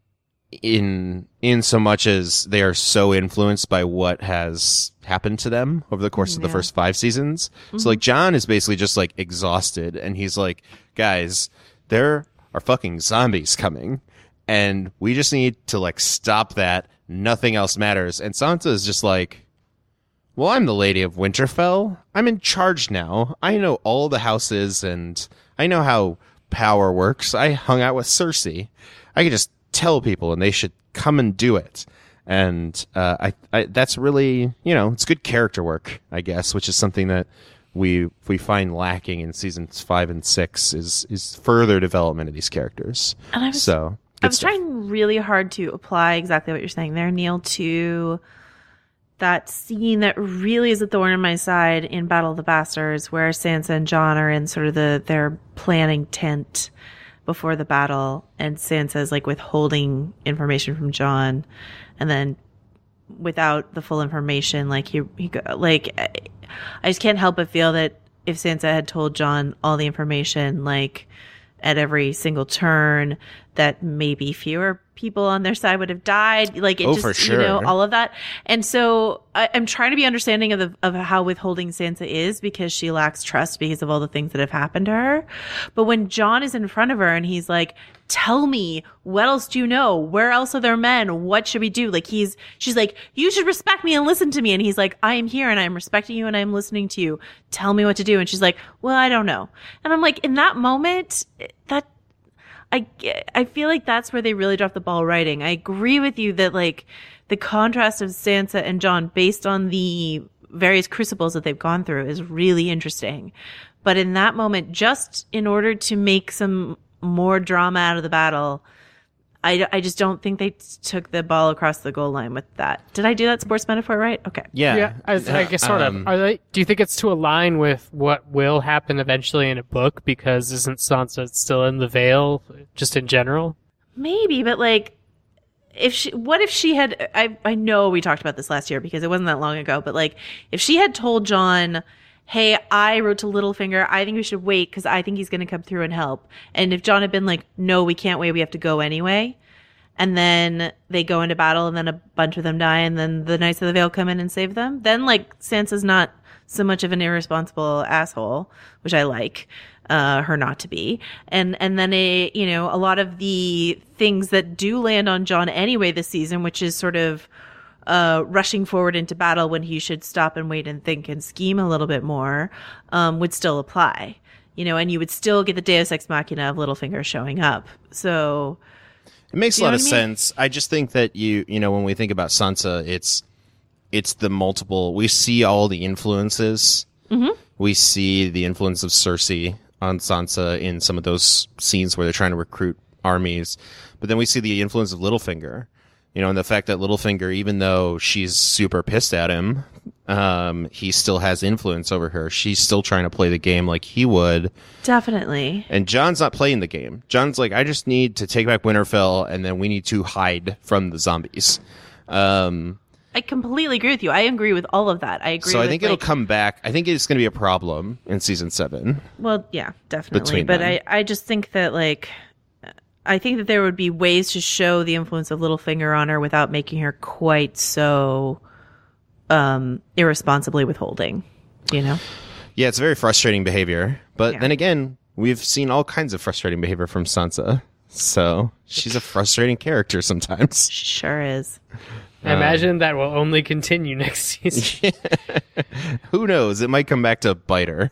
in so much as they are so influenced by what has happened to them over the course of the first 5 seasons. So like Jon is basically just like exhausted, and he's like, guys, there are fucking zombies coming, and we just need to like stop that. Nothing else matters. And Sansa is just like, well, I'm the Lady of Winterfell. I'm in charge now. I know all the houses, and I know how power works. I hung out with Cersei. I could just tell people, and they should come and do it. And I that's really, it's good character work, I guess, which is something that we find lacking in seasons 5 and 6 is further development of these characters. And I was trying really hard to apply exactly what you're saying there, Neil, to that scene that really is a thorn in my side in Battle of the Bastards, where Sansa and Jon are in sort of their planning tent before the battle, and Sansa's like withholding information from Jon, and then without the full information, like he like, I just can't help but feel that if Sansa had told Jon all the information, like at every single turn, that maybe fewer people on their side would have died. Like, it just, for sure. All of that. And so I'm trying to be understanding of how withholding Sansa is, because she lacks trust because of all the things that have happened to her. But when Jon is in front of her and he's like, tell me, what else do you know? Where else are there men? What should we do? Like, she's like, you should respect me and listen to me. And he's like, I am here and I'm respecting you and I'm listening to you. Tell me what to do. And she's like, well, I don't know. And I'm like, in that moment, I feel like that's where they really dropped the ball writing. I agree with you that like the contrast of Sansa and Jon based on the various crucibles that they've gone through is really interesting. But in that moment, just in order to make some more drama out of the battle, I just don't think they took the ball across the goal line with that. Did I do that sports metaphor right? Okay. Yeah, I guess sort of. Do you think it's to align with what will happen eventually in a book? Because isn't Sansa still in the Vale, just in general? Maybe, but like, what if she had? I know we talked about this last year because it wasn't that long ago. But like, if she had told Jon, hey, I wrote to Littlefinger, I think we should wait because I think he's going to come through and help. And if Jon had been like, no, we can't wait, we have to go anyway. And then they go into battle and then a bunch of them die and then the Knights of the Vale come in and save them. Then like Sansa's not so much of an irresponsible asshole, which I like her not to be. And then a lot of the things that do land on Jon anyway this season, which is sort of rushing forward into battle when he should stop and wait and think and scheme a little bit more, would still apply, and you would still get the Deus Ex Machina of Littlefinger showing up. So it makes a lot of sense. I just think that when we think about Sansa, it's the multiple. We see all the influences. Mm-hmm. We see the influence of Cersei on Sansa in some of those scenes where they're trying to recruit armies, but then we see the influence of Littlefinger. And the fact that Littlefinger, even though she's super pissed at him, he still has influence over her. She's still trying to play the game like he would. Definitely. And Jon's not playing the game. Jon's like, I just need to take back Winterfell, and then we need to hide from the zombies. I completely agree with you. I agree with all of that. I agree. So I think it'll come back. I think it's going to be a problem in season 7. Well, yeah, definitely. But I just think that I think that there would be ways to show the influence of Littlefinger on her without making her quite so irresponsibly withholding, Yeah, it's very frustrating behavior. But then again, we've seen all kinds of frustrating behavior from Sansa. So she's a frustrating character sometimes. She sure is. I imagine that will only continue next season. Who knows? It might come back to bite her.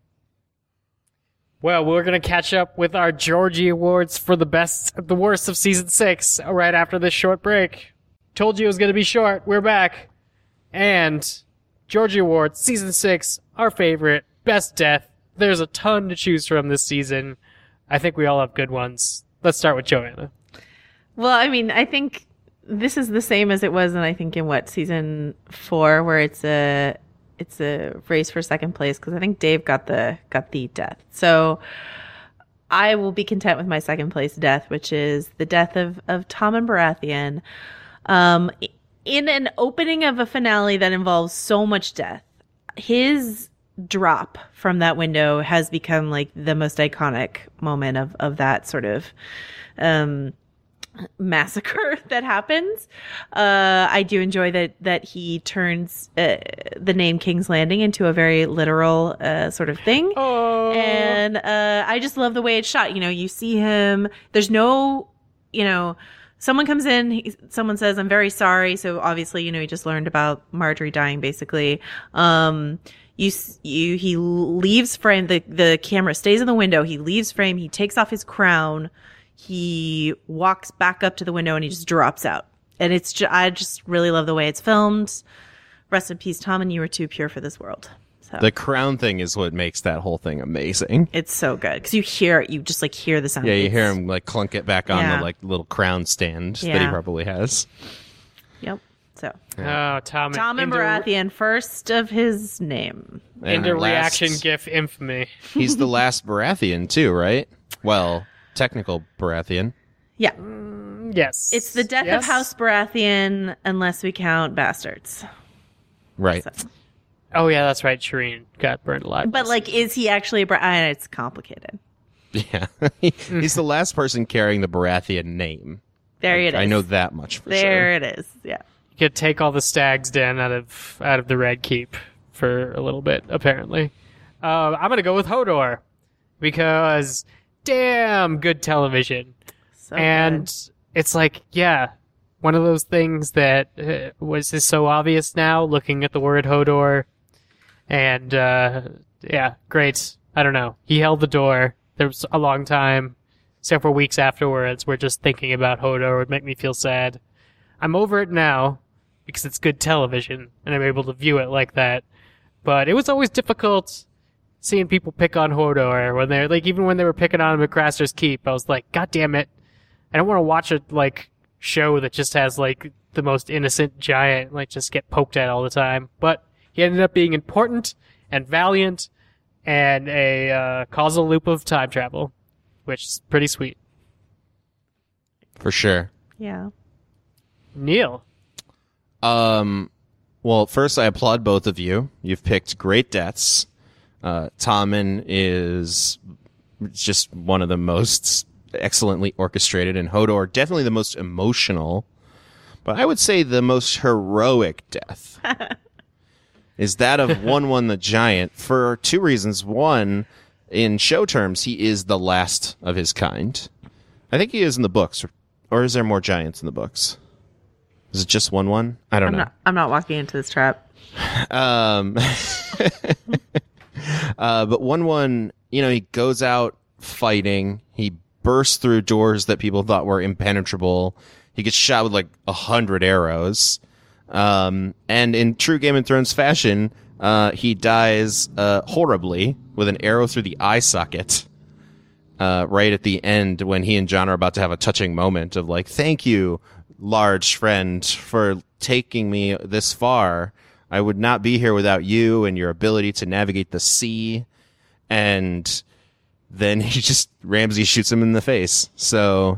Well, we're going to catch up with our Georgie Awards for the worst of season 6 right after this short break. Told you it was going to be short. We're back. And Georgie Awards, season 6, our favorite, best death. There's a ton to choose from this season. I think we all have good ones. Let's start with Joanna. Well, I mean, I think this is the same as it was in season 4, where it's a race for second place, because I think Dave got the death. So I will be content with my second place death, which is the death of Tommen Baratheon. In an opening of a finale that involves so much death, his drop from that window has become like the most iconic moment of that sort of massacre that happens. I do enjoy that he turns the name King's Landing into a very literal sort of thing. Oh. And I just love the way it's shot. You see him. There's no, someone comes in, someone says, "I'm very sorry." So obviously, he just learned about Marjorie dying, basically. He leaves frame. The camera stays in the window. He leaves frame. He takes off his crown. He walks back up to the window and he just drops out. And I just really love the way it's filmed. Rest in peace, Tom, and you were too pure for this world. So The crown thing is what makes that whole thing amazing. it's so good because you just hear the sound. Yeah, you It's- hear him clunk it back on Yeah. the little crown stand that he Yeah. probably has. Yep. So Oh, Tom Tom and Baratheon, first of his name. And Into last- reaction gif infamy. He's the last Baratheon too, right? Well, technical Baratheon. Yeah. Yes. It's the death of House Baratheon, unless we count bastards. Right. So- Oh, yeah, that's right. Shireen got burned alive. But is he actually it's complicated. Yeah. He's the last person carrying the Baratheon name. There it is. I know that much for There sure. it is. Yeah. You could take all the Stag's Den out of the Red Keep for a little bit, apparently. I'm going to go with Hodor because damn good television. So And good. it's one of those things that is so obvious now looking at the word Hodor. And great. I don't know. He held the door. There was a long time, several weeks afterwards, where just thinking about Hodor would make me feel sad. I'm over it now because it's good television and I'm able to view it like that. But it was always difficult seeing people pick on Hodor when they're even when they were picking on him at Craster's Keep. I was like, God damn it. I don't want to watch a show that just has the most innocent giant just get poked at all the time. But he ended up being important and valiant and a causal loop of time travel, which is pretty sweet. For sure. Yeah. Neil. Well, first I applaud both of you. You've picked great deaths. Tommen is just one of the most excellently orchestrated, and Hodor definitely the most emotional. But I would say the most heroic death is that of One the Giant for two reasons. One, in show terms, he is the last of his kind. I think he is in the books, or is there more giants in the books? Is it just One? I don't know. I'm not walking into this trap. But One, he goes out fighting. He bursts through doors that people thought were impenetrable. He gets shot with 100 arrows. And in true Game of Thrones fashion, he dies horribly with an arrow through the eye socket. Right at the end when he and Jon are about to have a touching moment of thank you, large friend, for taking me this far. I would not be here without you and your ability to navigate the sea. And then Ramsay shoots him in the face. So,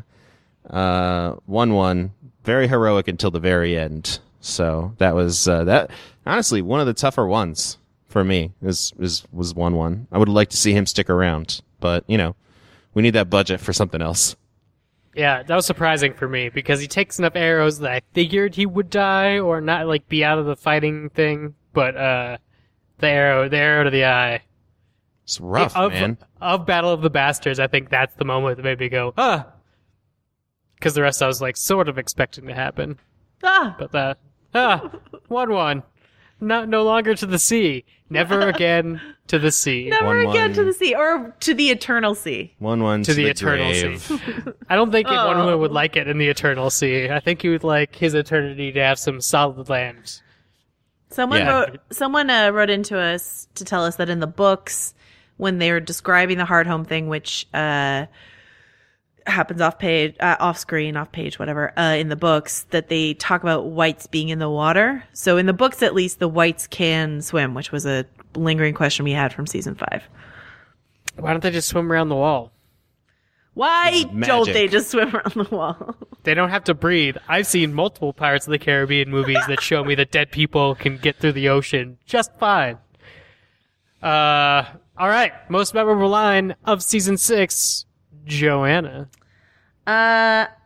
1-1, very heroic until the very end. So that was, that honestly, one of the tougher ones for me was 1-1. I would like to see him stick around, but we need that budget for something else. Yeah, that was surprising for me because he takes enough arrows that I figured he would die or not be out of the fighting thing. But the arrow to the eye. It's rough, man. Of Battle of the Bastards, I think that's the moment that made me go, because the rest I was sort of expecting to happen. But that 1-1. No longer to the sea. Never again to the sea. Never 1-1. again to the sea or to the eternal sea. 1-1 To the the eternal grave. sea. I don't think anyone would like it in the eternal sea. I think he would like his eternity to have some solid land. Someone Yeah. wrote into us to tell us that in the books, when they were describing the Hardhome thing, which happens off screen, off page, whatever, in the books, that they talk about whites being in the water. So in the books, at least, the whites can swim, which was a lingering question we had from season 5. Why don't they just swim around the wall? Why This is don't magic. they just swim around the wall? They don't have to breathe. I've seen multiple Pirates of the Caribbean movies that show me that dead people can get through the ocean just fine. All right. Most memorable line of season 6, Joanna.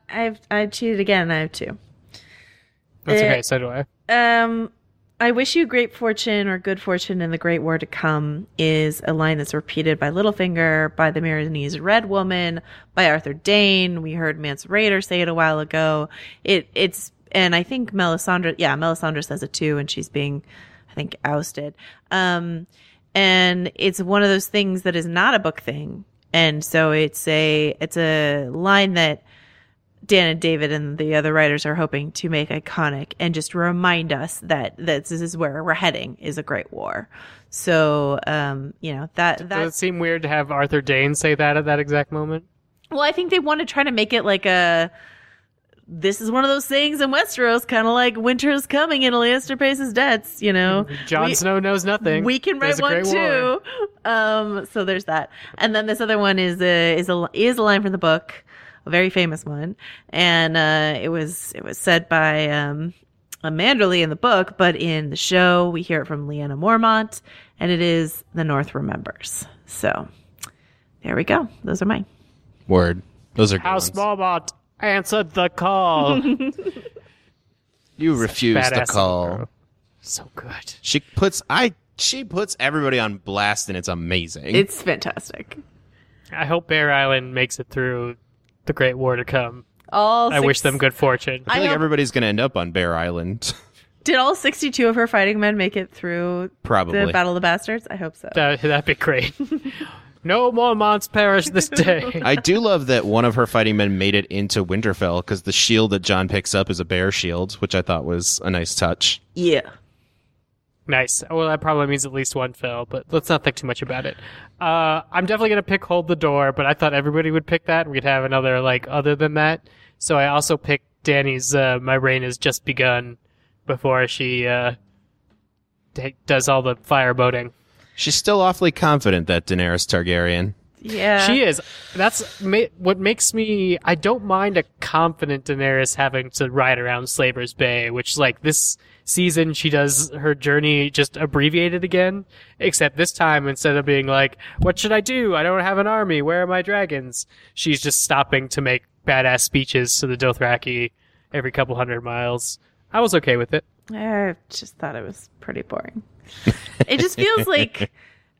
I cheated again. I have 2. That's okay. So do I. I wish you great fortune or good fortune in the great war to come is a line that's repeated by Littlefinger, by the Myronese Red Woman, by Arthur Dane. We heard Mance Rayder say it a while ago. It's and I think Melisandre says it too, and she's being, I think, ousted. And it's one of those things that is not a book thing, and so it's a line that Dan and David and the other writers are hoping to make iconic and just remind us that this is where we're heading, is a great war. So, that Does it seem weird to have Arthur Dane say that at that exact moment? Well, I think they want to try to make it like this is one of those things in Westeros, kind of like winter is coming and Lannister pays his debts, Jon Snow knows nothing. We can write one too. So there's that. And then this other one is a line from the book, a very famous one, and it was said by Manderly in the book, but in the show we hear it from Lyanna Mormont, and it is "The North Remembers." So there we go. Those are mine. Word. Those are good House ones. Mormont answered the call. You refused the Badass call. intro. So good. She puts everybody on blast, and it's amazing. It's fantastic. I hope Bear Island makes it through the Great War to come. I wish them good fortune. I feel like hope- everybody's going to end up on Bear Island. Did all 62 of her fighting men make it through Probably. the Battle of the Bastards? I hope so. That'd be great. No more Monts perish this day. I do love that one of her fighting men made it into Winterfell, because the shield that Jon picks up is a bear shield, which I thought was a nice touch. Yeah. Nice. Well, that probably means at least one fell, but let's not think too much about it. I'm definitely going to pick Hold the Door, but I thought everybody would pick that. We'd have another, other than that. So I also picked Dany's My Reign Has Just Begun before she does all the fireboating. She's still awfully confident, that Daenerys Targaryen. Yeah. She is. That's what makes me... I don't mind a confident Daenerys having to ride around Slaver's Bay, which, this season, she does her journey just abbreviated again, except this time, instead of being like, what should I do? I don't have an army. Where are my dragons? She's just stopping to make badass speeches to the Dothraki every couple 100 miles. I was okay with it. I just thought it was pretty boring. It just feels like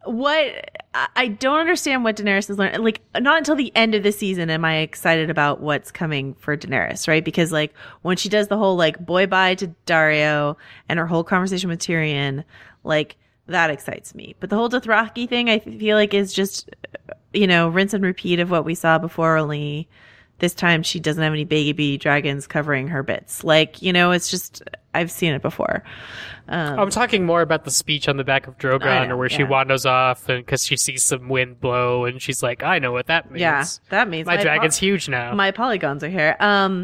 I don't understand what Daenerys has learned. Not until the end of the season am I excited about what's coming for Daenerys, right? Because when she does the whole boy bye to Dario and her whole conversation with Tyrion, that excites me. But the whole Dothraki thing, I feel like is just rinse and repeat of what we saw before, only this time she doesn't have any baby dragons covering her bits. It's just, I've seen it before. I'm talking more about the speech on the back of Drogon, or where she wanders off and because she sees some wind blow and she's like, I know what that means. Yeah, that means my dragon's huge now. My polygons are here.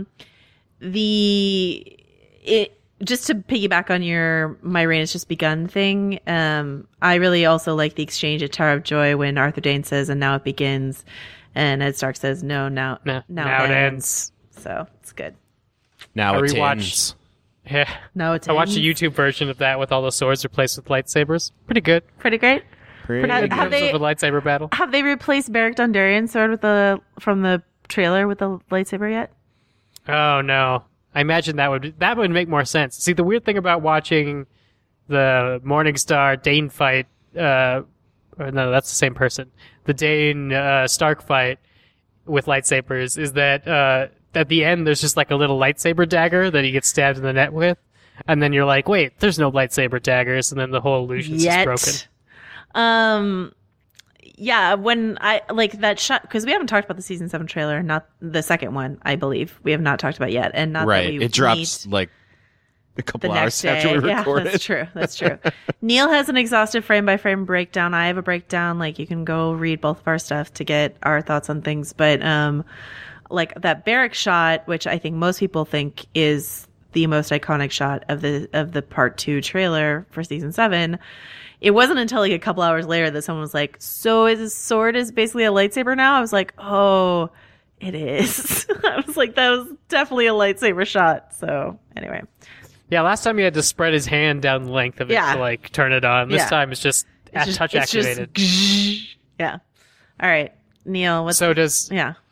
Just to piggyback on your My Reign Has Just Begun thing, I really also like the exchange at Tower of Joy when Arthur Dane says, and now it begins. And Ned Stark says, no, now it ends. So it's good. Now I it rewatched- ends. Yeah. No, it's I watched a YouTube version of that with all the swords replaced with lightsabers. Pretty good. pretty great. Pretty Have In terms they- of a lightsaber battle. Have they replaced Beric Dondarrion's sword from the trailer with the lightsaber yet? Oh no! I imagine that would make more sense. See, the weird thing about watching the Morningstar Dane fight, or no, that's the same person. The Dane Stark fight with lightsabers is that at the end there's just a little lightsaber dagger that he gets stabbed in the neck with, and then you're like, wait, there's no lightsaber daggers, and then the whole illusion's just broken. Yeah, when I that shot, because we haven't talked about the season 7 trailer, not the second one, I believe we have not talked about yet, and not Right. that we It drops meet a couple the next hours day. after we record That's it. true. That's true. Neil has an exhaustive frame by frame breakdown. I have a breakdown. You can go read both of our stuff to get our thoughts on things. But that Beric shot, which I think most people think is the most iconic shot of the part 2 trailer for season 7. It wasn't until a couple hours later that someone was like, so his sword is basically a lightsaber now? I was like, oh, it is. I was like, that was definitely a lightsaber shot. So anyway. Yeah, last time he had to spread his hand down the length of it to turn it on. This time it's just touch activated. Yeah. All right, Neil. So does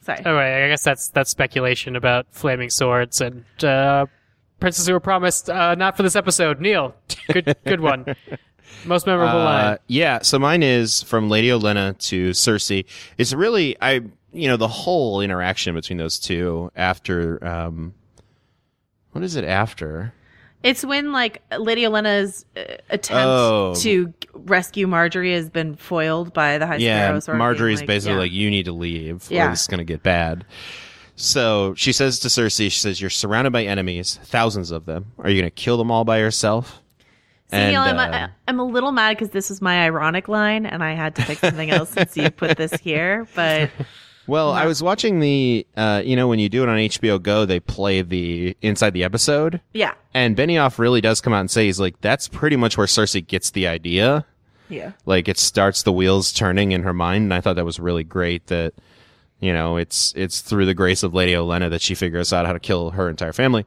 Sorry. All right, I guess that's speculation about flaming swords and Princess who were promised. Not for this episode. Neil, good one. Most memorable line. Yeah, so mine is from Lady Olenna to Cersei. It's really the whole interaction between those two after what is it after? It's when Lady Olenna's attempt to rescue Marjorie has been foiled by the High Sparrow. Yeah, Marjorie's basically you need to leave or this is going to get bad. So she says to Cersei, she says, "You're surrounded by enemies, thousands of them. Are you going to kill them all by yourself?" See, Neil, I'm a little mad because this was my ironic line, and I had to pick something else since you put this here. But I was watching the, when you do it on HBO Go, they play the inside the episode. Yeah. And Benioff really does come out and say, he's like, that's pretty much where Cersei gets the idea. Yeah. Like, it starts the wheels turning in her mind. And I thought that was really great that, it's through the grace of Lady Olenna that she figures out how to kill her entire family.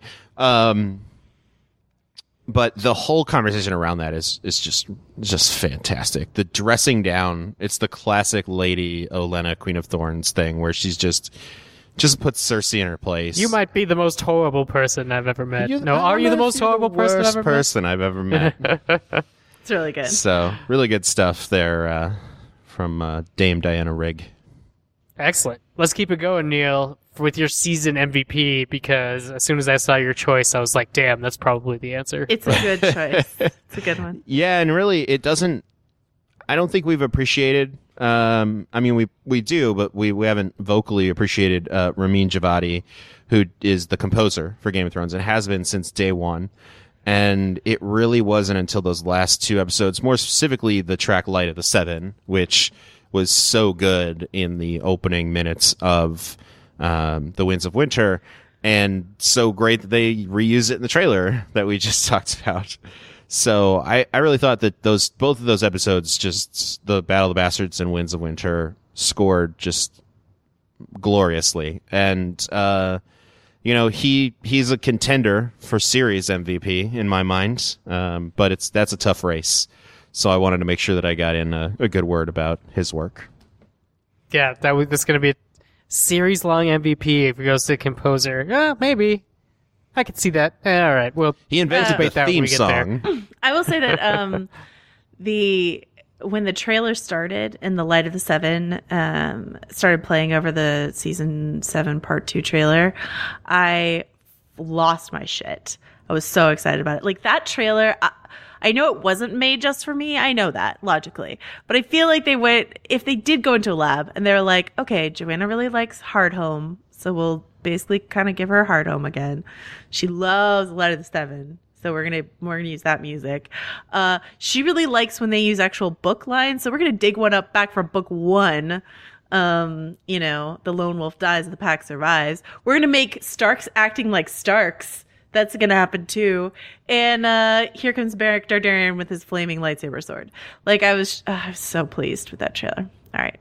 But the whole conversation around that is just fantastic. The dressing down, it's the classic Lady Olenna, Queen of Thorns thing where she's just puts Cersei in her place. You might be the most horrible person I've ever met. Are you the most horrible person I've ever met? Worst person I've ever met. It's really good. So, really good stuff there from Dame Diana Rigg. Excellent. Let's keep it going, Neil, with your season MVP, because as soon as I saw your choice, I was like, damn, that's probably the answer. It's a good choice. It's a good one. Yeah, and really, it doesn't... I don't think we've appreciated... we do, but we haven't vocally appreciated Ramin Djawadi, who is the composer for Game of Thrones and has been since day one. And it really wasn't until those last two episodes, more specifically the track Light of the Seven, which was so good in the opening minutes of The Winds of Winter, and so great that they reuse it in the trailer that we just talked about. So I really thought that both of those episodes, just the Battle of the Bastards and Winds of Winter, scored just gloriously. And he's a contender for series MVP in my mind, but that's a tough race. So I wanted to make sure that I got in a good word about his work. Yeah, that's going to be a series-long MVP if it goes to composer. Maybe. I could see that. All right. Well, he invented the theme song. I will say that when the trailer started and the Light of the Seven started playing over the season 7 part 2 trailer, I lost my shit. I was so excited about it. Like that trailer, I know it wasn't made just for me. I know that logically, but I feel like if they did go into a lab and they're like, okay, Joanna really likes Hardhome, so we'll basically kind of give her Hardhome again. She loves Light of the Seven, so we're gonna use that music. She really likes when they use actual book lines, so we're gonna dig one up back from book 1. The lone wolf dies, the pack survives. We're gonna make Starks acting like Starks. That's going to happen too. And here comes Beric Dondarrion with his flaming lightsaber sword. Like I was so pleased with that trailer. All right.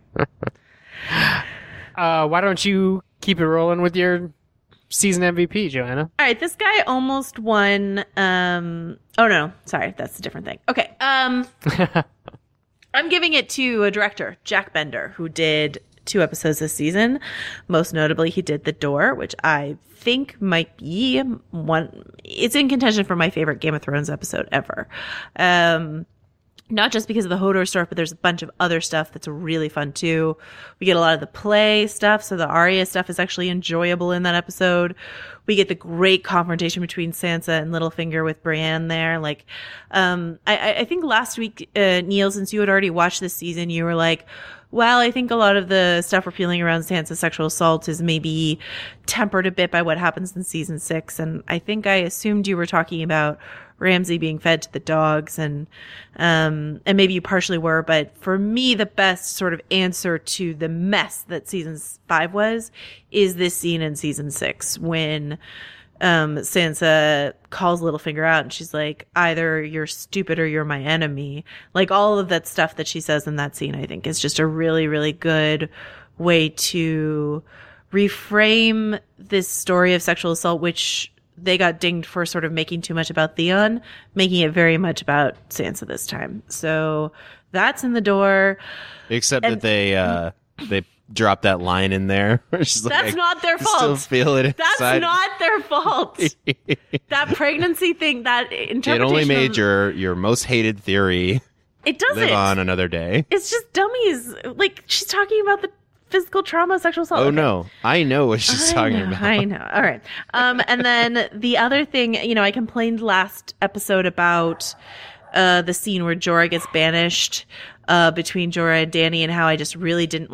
Why don't you keep it rolling with your season MVP, Joanna? All right. This guy almost won. Oh no, sorry. That's a different thing. Okay. I'm giving it to a director, Jack Bender, who did 2 episodes this season. Most notably, he did The Door, which I think might be it's in contention for my favorite Game of Thrones episode ever. Not just because of the Hodor stuff, but there's a bunch of other stuff that's really fun too. We get a lot of the play stuff, so the Arya stuff is actually enjoyable in that episode. We get the great confrontation between Sansa and Littlefinger with Brienne there. Like, I think last week, Neil, since you had already watched this season, you were like, well, I think a lot of the stuff we're feeling around Sansa's sexual assault is maybe tempered a bit by what happens in season 6. And I think I assumed you were talking about Ramsay being fed to the dogs, and maybe you partially were, but for me, the best sort of answer to the mess that season 5 is this scene in season 6 when Sansa calls Littlefinger out and she's like, either you're stupid or you're my enemy. Like all of that stuff that she says in that scene, I think is just a really, really good way to reframe this story of sexual assault, which they got dinged for sort of making too much about Theon, making it very much about Sansa this time. So that's in The Door. Except that they drop that line in there. She's like, That's not their I still fault. feel it That's inside. not their fault. That pregnancy thing, that interpretation. It only made of, your most hated theory It doesn't. live on another day. It's just dummies. Like, she's talking about the physical trauma, sexual assault. Oh Okay. no, I know what she's talking about. I know. All right. And then the other thing, I complained last episode about the scene where Jorah gets banished between Jorah and Dany, and how I just really didn't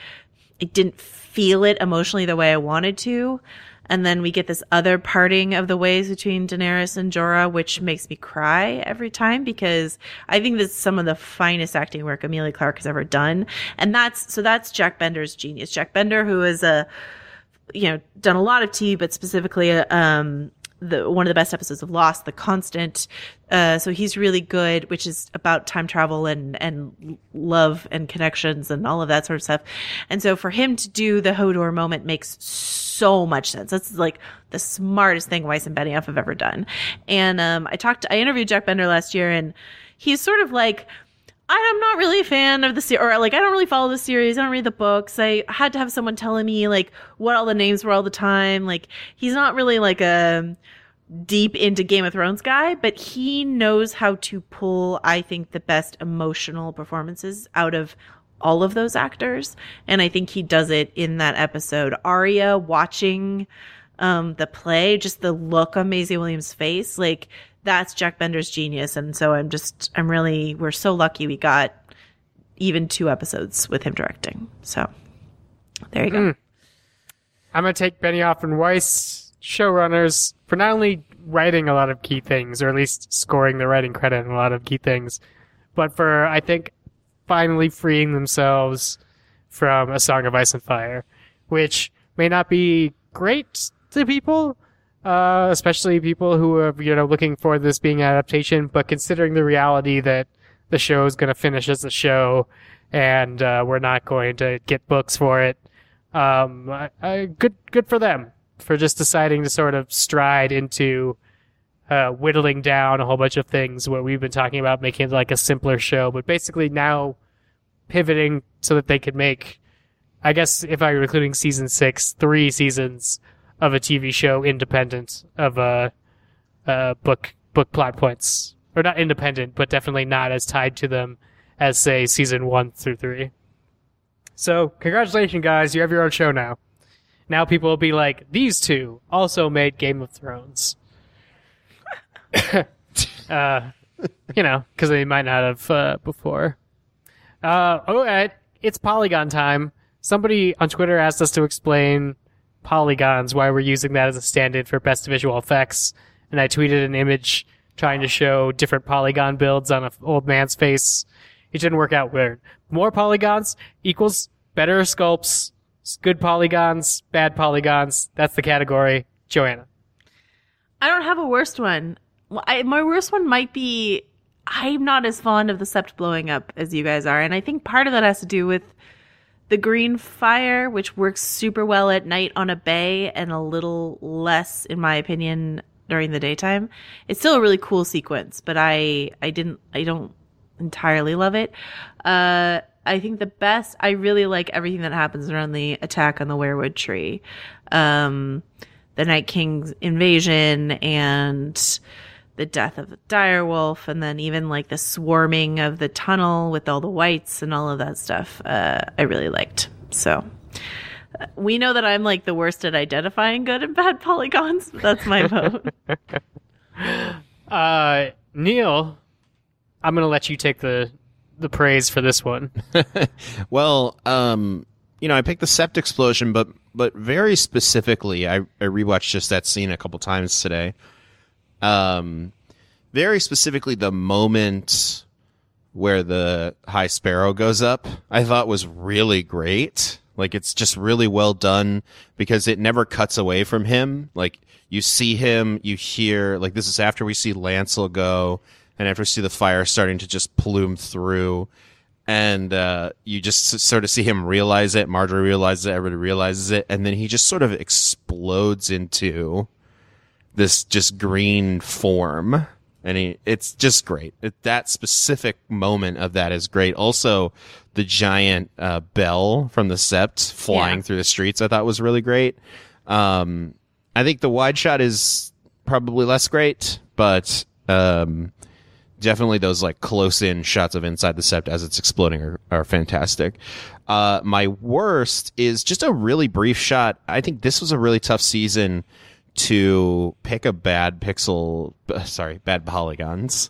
feel it emotionally the way I wanted to. And then we get this other parting of the ways between Daenerys and Jorah, which makes me cry every time, because I think that's some of the finest acting work Emilia Clarke has ever done. And that's Jack Bender's genius. Jack Bender, who has done a lot of TV, but specifically one of the best episodes of Lost, The Constant. So he's really good, which is about time travel and love and connections and all of that sort of stuff. And so for him to do the Hodor moment makes so much sense. That's like the smartest thing Weiss and Benioff have ever done. And I interviewed Jack Bender last year, and he's sort of like, I'm not really a fan of the series, or like, I don't really follow the series. I don't read the books. I had to have someone telling me like what all the names were all the time. Like, he's not really like a deep into Game of Thrones guy, but he knows how to pull, I think, the best emotional performances out of all of those actors. And I think he does it in that episode. Arya watching the play, just the look on Maisie Williams' face, like, that's Jack Bender's genius. And so we're so lucky we got even 2 episodes with him directing. So there you go. I'm going to take Benioff and Weiss, showrunners, for not only writing a lot of key things, or at least scoring the writing credit in a lot of key things, but for, I think, finally freeing themselves from A Song of Ice and Fire, which may not be great to people, especially people who are, looking for this being an adaptation, but considering the reality that the show is going to finish as a show, and we're not going to get books for it, good for them for just deciding to sort of stride into whittling down a whole bunch of things, what we've been talking about, making it like a simpler show, but basically now pivoting so that they could make, I guess if I were including season 6, 3 seasons of a TV show independent of book plot points. Or not independent, but definitely not as tied to them as, say, season 1 through 3. So, congratulations, guys. You have your own show now. Now people will be like, these two also made Game of Thrones. Because they might not have before. It's Polygon time. Somebody on Twitter asked us to explain polygons, why we're using that as a stand-in for best visual effects. And I tweeted an image trying to show different polygon builds on an old man's face. It didn't work out weird. More polygons equals better sculpts. Good polygons, bad polygons. That's the category. Joanna. I don't have a worst one. My worst one might be, I'm not as fond of the sept blowing up as you guys are. And I think part of that has to do with the green fire, which works super well at night on a bay and a little less, in my opinion, during the daytime. It's still a really cool sequence, but I don't entirely love it. I think I really like everything that happens around the attack on the weirwood tree. The Night King's invasion and the death of the direwolf, and then even like the swarming of the tunnel with all the whites and all of that stuff, I really liked. So we know that I'm like the worst at identifying good and bad polygons, but that's my vote. Neil, I'm going to let you take the praise for this one. Well, I picked the sept explosion, but very specifically, I rewatched just that scene a couple times today. Very specifically, the moment where the High Sparrow goes up, I thought was really great. Like, it's just really well done because it never cuts away from him. Like, you see him, you hear, like, this is after we see Lancel go, and after we see the fire starting to just plume through, and you just sort of see him realize it, Marjorie realizes it, everybody realizes it, and then he just sort of explodes into this just green form, And it's just great. That specific moment of that is great. Also, the giant bell from the Sept flying through the streets I thought was really great. I think the wide shot is probably less great, but definitely those like close-in shots of inside the Sept as it's exploding are fantastic. My worst is just a really brief shot. I think this was a really tough season to pick a bad polygons,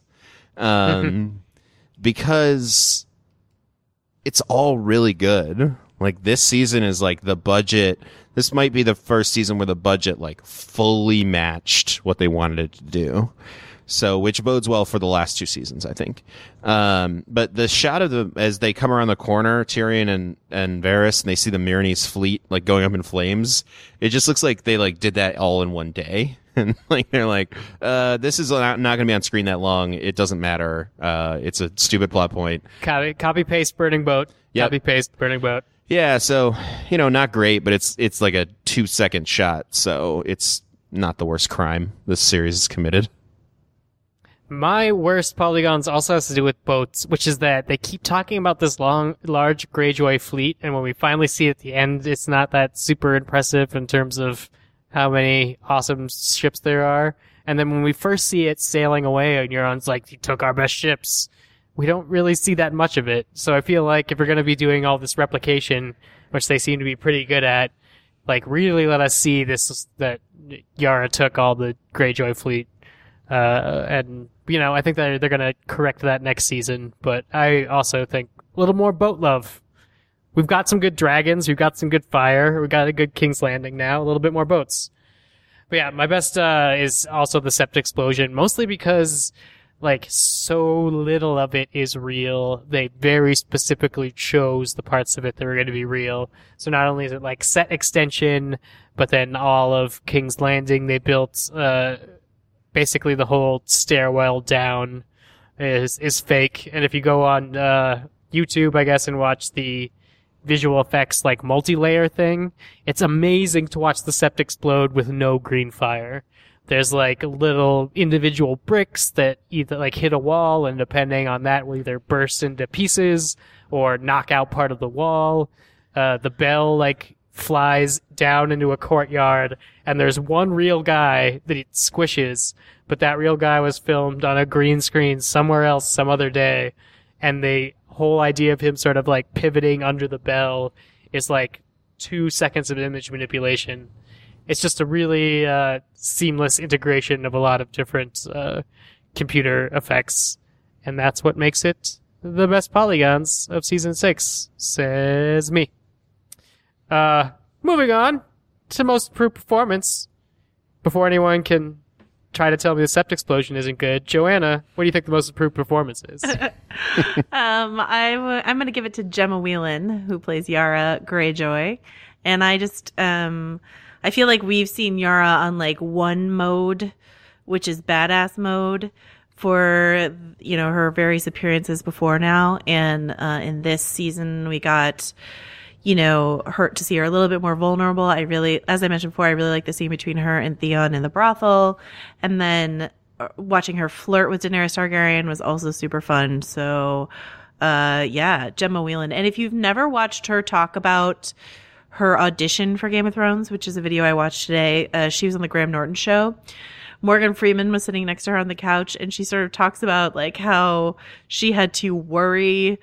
because it's all really good. Like this season is like the budget. This might be the first season where the budget like fully matched what they wanted it to do. So, which bodes well for the last 2 seasons, I think. But the shot of as they come around the corner, Tyrion and Varys, and they see the Myronese fleet like going up in flames, it just looks like they like did that all in one day. And like they're like, this is not going to be on screen that long. It doesn't matter. It's a stupid plot point. Copy paste burning boat. Yep. Copy paste burning boat. Yeah, so not great, but it's like a 2-second shot, so it's not the worst crime this series has committed. My worst polygons also has to do with boats, which is that they keep talking about this large Greyjoy fleet, and when we finally see it at the end, it's not that super impressive in terms of how many awesome ships there are. And then when we first see it sailing away, and Euron's like, he took our best ships, we don't really see that much of it. So I feel like if we're going to be doing all this replication, which they seem to be pretty good at, like really let us see this, that Yara took all the Greyjoy fleet. And I think that they're going to correct that next season, but I also think a little more boat love. We've got some good dragons, we've got some good fire, we've got a good King's Landing now, a little bit more boats. But yeah, my best is also the Sept explosion, mostly because like so little of it is real. They very specifically chose the parts of it that were going to be real. So not only is it like set extension, but then all of King's Landing they built basically the whole stairwell down is fake. And if you go on YouTube, I guess, and watch the visual effects like multi-layer thing, it's amazing to watch the Sept explode with no green fire. There's like little individual bricks that either like hit a wall, and depending on that will either burst into pieces or knock out part of the wall. The bell like flies down into a courtyard, and there's one real guy that it squishes, but that real guy was filmed on a green screen somewhere else some other day, and the whole idea of him sort of like pivoting under the bell is like 2 seconds of image manipulation. It's just a really seamless integration of a lot of different computer effects, and that's what makes it the best polygons of season 6, says me. Moving on to most improved performance. Before anyone can try to tell me the Sept explosion isn't good, Joanna, what do you think the most improved performance is? I'm going to give it to Gemma Whelan, who plays Yara Greyjoy. And I just, I feel like we've seen Yara on like one mode, which is badass mode, for, her various appearances before now. And, in this season, we got, her to see her a little bit more vulnerable. As I mentioned before, I really like the scene between her and Theon in the brothel. And then watching her flirt with Daenerys Targaryen was also super fun. So, Gemma Whelan. And if you've never watched her talk about her audition for Game of Thrones, which is a video I watched today, she was on the Graham Norton show. Morgan Freeman was sitting next to her on the couch, and she sort of talks about like how she had to worry,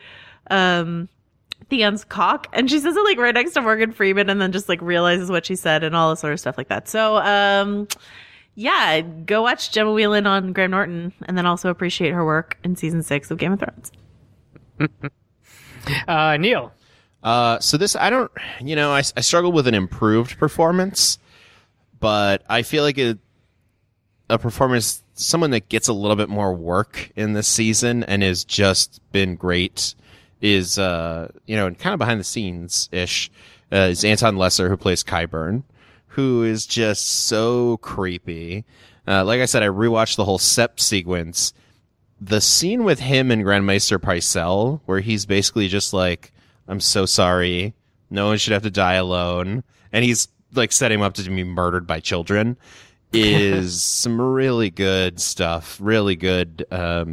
Theon's cock, and she says it like right next to Morgan Freeman, and then just like realizes what she said and all this sort of stuff like that. So, go watch Gemma Whelan on Graham Norton, and then also appreciate her work in season 6 of Game of Thrones. Neil. So this, I struggled with an improved performance, but I feel like a performance, someone that gets a little bit more work in this season and has just been great is, kind of behind the scenes ish, is Anton Lesser, who plays Qyburn, who is just so creepy. Like I said, I rewatched the whole Sept sequence. The scene with him and Grand Maester Pycelle, where he's basically just like, I'm so sorry, no one should have to die alone, and he's like setting him up to be murdered by children, is some really good stuff. Really good.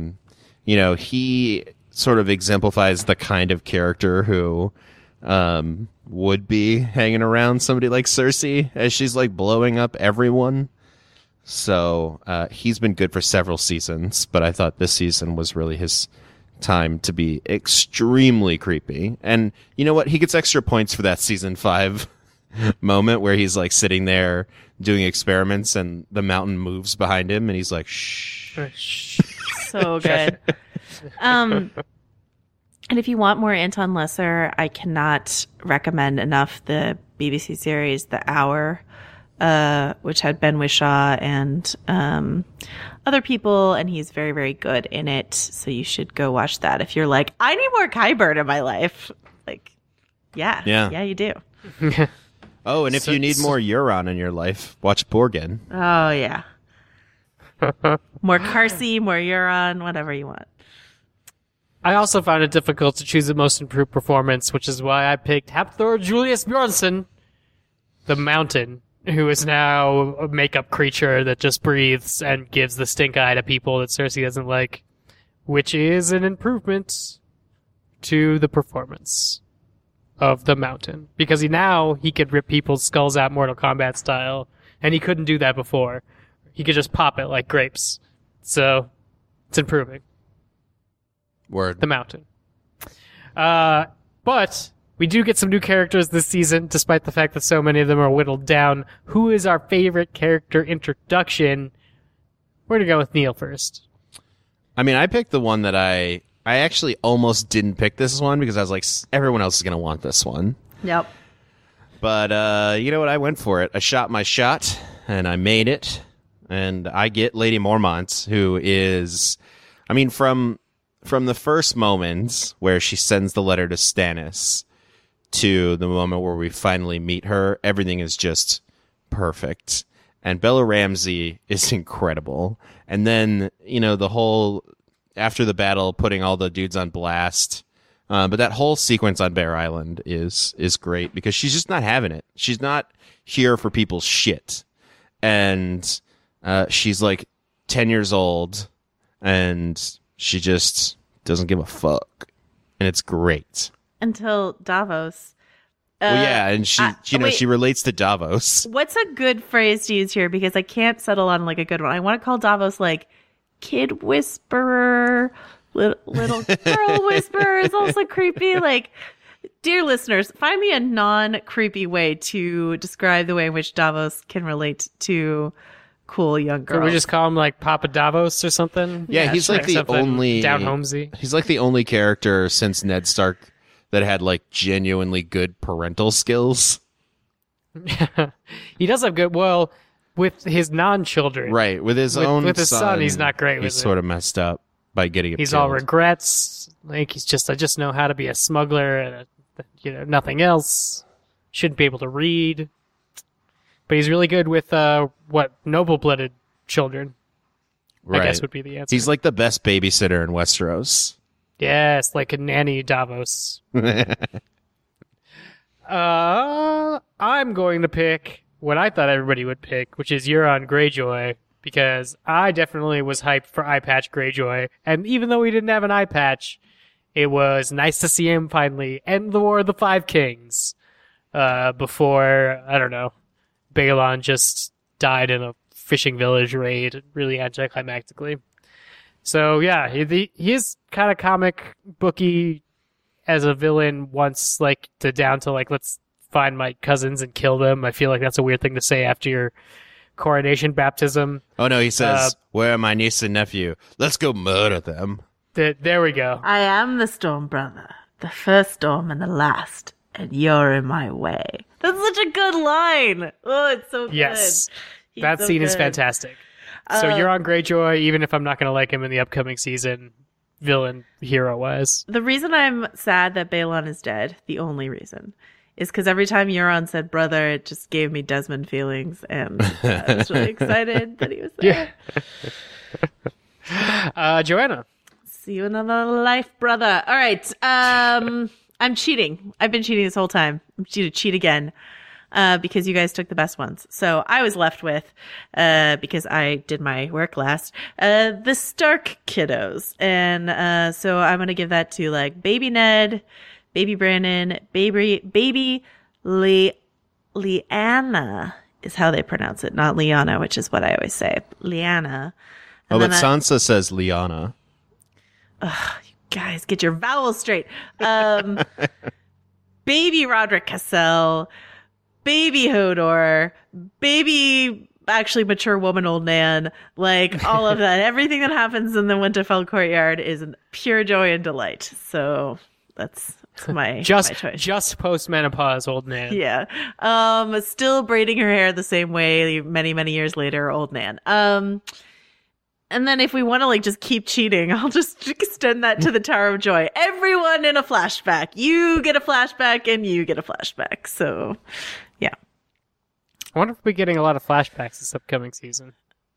He sort of exemplifies the kind of character who would be hanging around somebody like Cersei as she's like blowing up everyone. So he's been good for several seasons, but I thought this season was really his time to be extremely creepy. And you know what? He gets extra points for that season 5 moment where he's like sitting there doing experiments and the mountain moves behind him and he's like, shh. So good. And if you want more Anton Lesser, I cannot recommend enough the BBC series The Hour, which had Ben Whishaw and other people, and he's very, very good in it. So you should go watch that if you're like, I need more Qyburn in my life. Like, yeah, you do. Oh, and if you need more Euron in your life, watch Borgen. Oh, yeah. More Carsey, more Euron, whatever you want. I also found it difficult to choose the most improved performance, which is why I picked Hafthor Julius Bjornsson, the Mountain, who is now a makeup creature that just breathes and gives the stink eye to people that Cersei doesn't like, which is an improvement to the performance of the Mountain. Because he could rip people's skulls out Mortal Kombat style, and he couldn't do that before. He could just pop it like grapes. So, it's improving. Word. The Mountain. But we do get some new characters this season, despite the fact that so many of them are whittled down. Who is our favorite character introduction? We're going to go with Neil first. I mean, I picked the one that I actually almost didn't pick this one because I was like, everyone else is going to want this one. Yep. But you know what? I went for it. I shot my shot, and I made it. And I get Lady Mormont, who is, I mean, from the first moment where she sends the letter to Stannis to the moment where we finally meet her, everything is just perfect. And Bella Ramsey is incredible. And then, the whole, after the battle, putting all the dudes on blast. But that whole sequence on Bear Island is great because she's just not having it. She's not here for people's shit. And she's like 10 years old and she just doesn't give a fuck. And it's great. Until Davos. Well, yeah, and she wait. she relates to Davos. What's a good phrase to use here? Because I can't settle on like a good one. I want to call Davos like kid whisperer, little girl whisperer is also creepy. Like, dear listeners, find me a non-creepy way to describe the way in which Davos can relate to cool young girls. Could we just call him like Papa Davos or something? Yeah, he's like the Something only down homesy. He's like the only character since Ned Stark that had like genuinely good parental skills. He does have good. Well, with his non-children, Right, with his son, he's not great. He's with sort of messed up by getting him He's killed. all regrets. Like I just know how to be a smuggler and nothing else. Shouldn't be able to read. But he's really good with noble-blooded children. Right. I guess would be the answer. He's like the best babysitter in Westeros. Yes, like a nanny Davos. I'm going to pick what I thought everybody would pick, which is Euron Greyjoy, because I definitely was hyped for Eye Patch Greyjoy, and even though he didn't have an eye patch, it was nice to see him finally end the War of the Five Kings before, I don't know, Balon just died in a fishing village raid really anticlimactically. So yeah, he is kind of comic booky as a villain once, like, down to like, let's find my cousins and kill them. I feel like that's a weird thing to say after your coronation baptism. Oh no, he says, where are my niece and nephew? Let's go murder them. There we go. I am the Storm Brother, the first storm and the last, and you're in my way. That's such a good line. Oh, it's so good. Yes. He's That so scene is good. fantastic. So you're on Greyjoy, even if I'm not going to like him in the upcoming season, villain, hero-wise. The reason I'm sad that Balon is dead, the only reason, is because every time Euron said brother, it just gave me Desmond feelings, and I was really excited that he was there. Joanna. See you in another life, brother. All right. I'm cheating. I've been cheating this whole time. I'm going to cheat again. because you guys took the best ones. So I was left with, because I did my work last, the Stark kiddos. And so I'm going to give that to like baby Ned, baby Brandon, baby Lyanna is how they pronounce it, not Liana, which is what I always say. Lyanna. Oh, but Sansa says Lyanna. Guys, get your vowels straight. Baby Roderick Cassell, baby Hodor, baby actually mature woman old Nan, like all of that. Everything that happens in the Winterfell courtyard is pure joy and delight. So that's my choice. Just post-menopause old Nan. Yeah. Still braiding her hair the same way many, many years later, old Nan. And then if we want to like just keep cheating, I'll just extend that to the Tower of Joy. Everyone in a flashback. You get a flashback and you get a flashback. So, yeah. I wonder if we're getting a lot of flashbacks this upcoming season.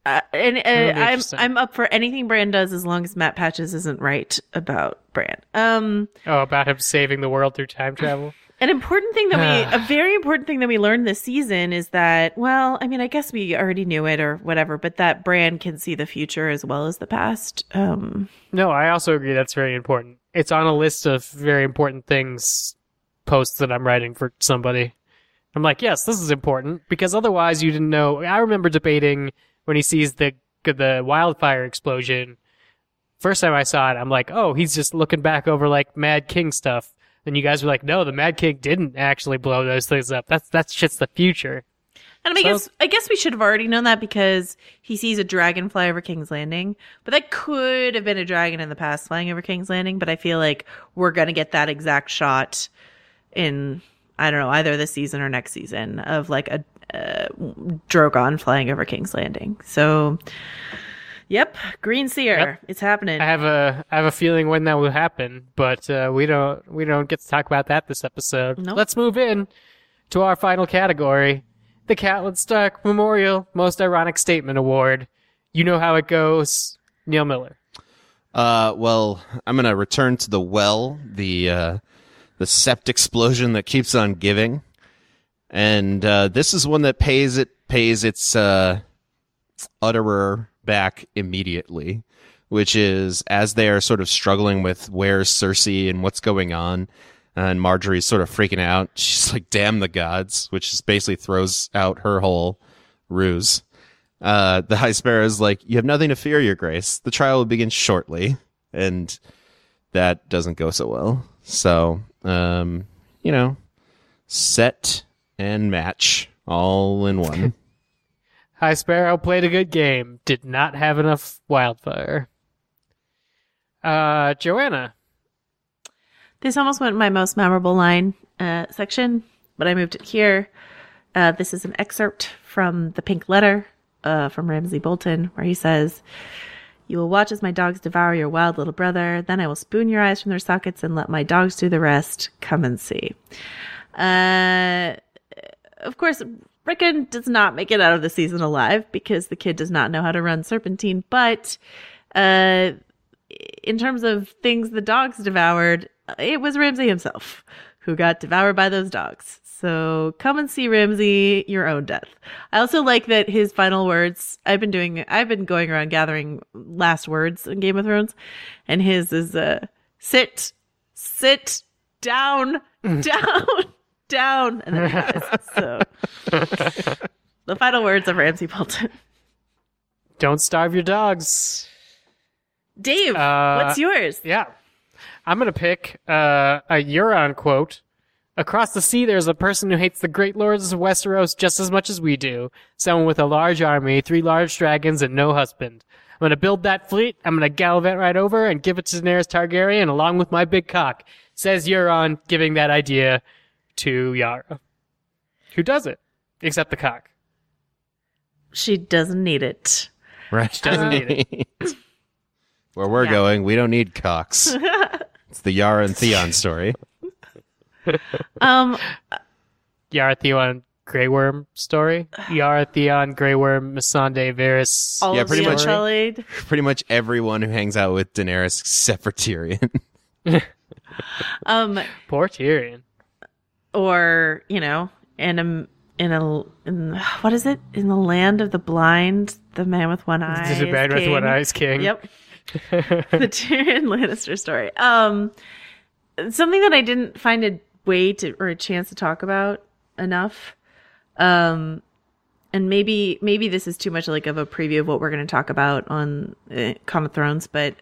I'm up for anything Bran does as long as Matt Patches isn't right about Bran. About him saving the world through time travel? A very important thing that we learned this season is that, well, I mean, I guess we already knew it or whatever, but that Bran can see the future as well as the past. No, I also agree that's very important. It's on a list of very important things, posts that I'm writing for somebody. I'm like, yes, this is important, because otherwise you didn't know. I remember debating when he sees the wildfire explosion. First time I saw it, I'm like, oh, he's just looking back over like Mad King stuff. And you guys were like, no, the Mad King didn't actually blow those things up. That shit's the future. And I guess we should have already known that because he sees a dragon fly over King's Landing. But that could have been a dragon in the past flying over King's Landing. But I feel like we're going to get that exact shot in, I don't know, either this season or next season of like a Drogon flying over King's Landing. So, yep, Green Seer, yep. It's happening. I have a feeling when that will happen, but we don't get to talk about that this episode. Nope. Let's move in to our final category, the Catelyn Stark Memorial Most Ironic Statement Award. You know how it goes, Neil Miller. Well, I'm gonna return to the well, the sept explosion that keeps on giving, and this is one that pays its utterer back immediately, which is as they are sort of struggling with where's Cersei and what's going on, and Marjorie's sort of freaking out. She's like, damn the gods, which just basically throws out her whole ruse. The High Sparrow is like, you have nothing to fear, Your Grace. The trial will begin shortly. And that doesn't go so well. So, set and match all in one. High Sparrow played a good game. Did not have enough wildfire. Joanna. This almost went in my most memorable line section, but I moved it here. This is an excerpt from The Pink Letter from Ramsay Bolton, where he says, "You will watch as my dogs devour your wild little brother. Then I will spoon your eyes from their sockets and let my dogs do the rest. Come and see." Of course, Rickon does not make it out of the season alive because the kid does not know how to run Serpentine. But in terms of things the dogs devoured, it was Ramsay himself who got devoured by those dogs. So come and see Ramsay your own death. I also like that his final words, I've been going around gathering last words in Game of Thrones, and his is sit, down, down, and then he dies. So the final words of Ramsay Bolton. Don't starve your dogs. Dave, what's yours? Yeah. I'm going to pick a Euron quote. "Across the sea, there's a person who hates the great lords of Westeros just as much as we do. Someone with a large army, 3 large dragons, and no husband. I'm going to build that fleet. I'm going to gallivant right over and give it to Daenerys Targaryen along with my big cock," says Euron, giving that idea to Yara. Who does it? Except the cock. She doesn't need it. Right. She doesn't need it. Where we're going, we don't need cocks. It's the Yara and Theon story. Yara Theon Grey Worm story. Yara Theon Grey Worm Missandei Varys. All Yeah, of pretty the much. Unsullied. Pretty much everyone who hangs out with Daenerys except for Tyrion. Poor Tyrion. Or, what is it? In the land of the blind, the man with one eye. The man with one eye is king. Yep. The Tyrion Lannister story. Something that I didn't find a way to or a chance to talk about enough. And maybe this is too much like of a preview of what we're going to talk about on Game of Thrones, but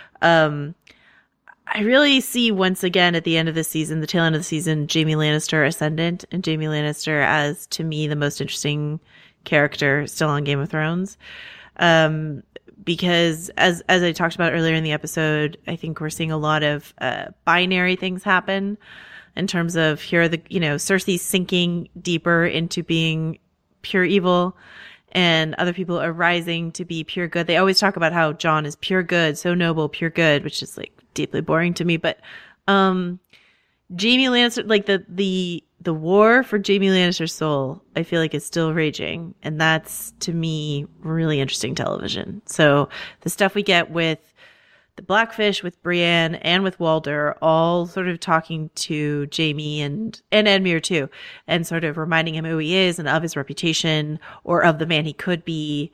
I really see once again at the end of the season, the tail end of the season, Jaime Lannister ascendant, and Jaime Lannister as, to me, the most interesting character still on Game of Thrones. Because as I talked about earlier in the episode, I think we're seeing a lot of binary things happen in terms of here are the, Cersei sinking deeper into being pure evil and other people are rising to be pure good. They always talk about how Jon is pure good, so noble, pure good, which is like deeply boring to me. But Jaime Lannister, like the war for Jaime Lannister's soul, I feel like is still raging, and that's to me really interesting television. So the stuff we get with the Blackfish, with Brienne, and with Walder, all sort of talking to Jaime and Edmure too, and sort of reminding him who he is and of his reputation or of the man he could be.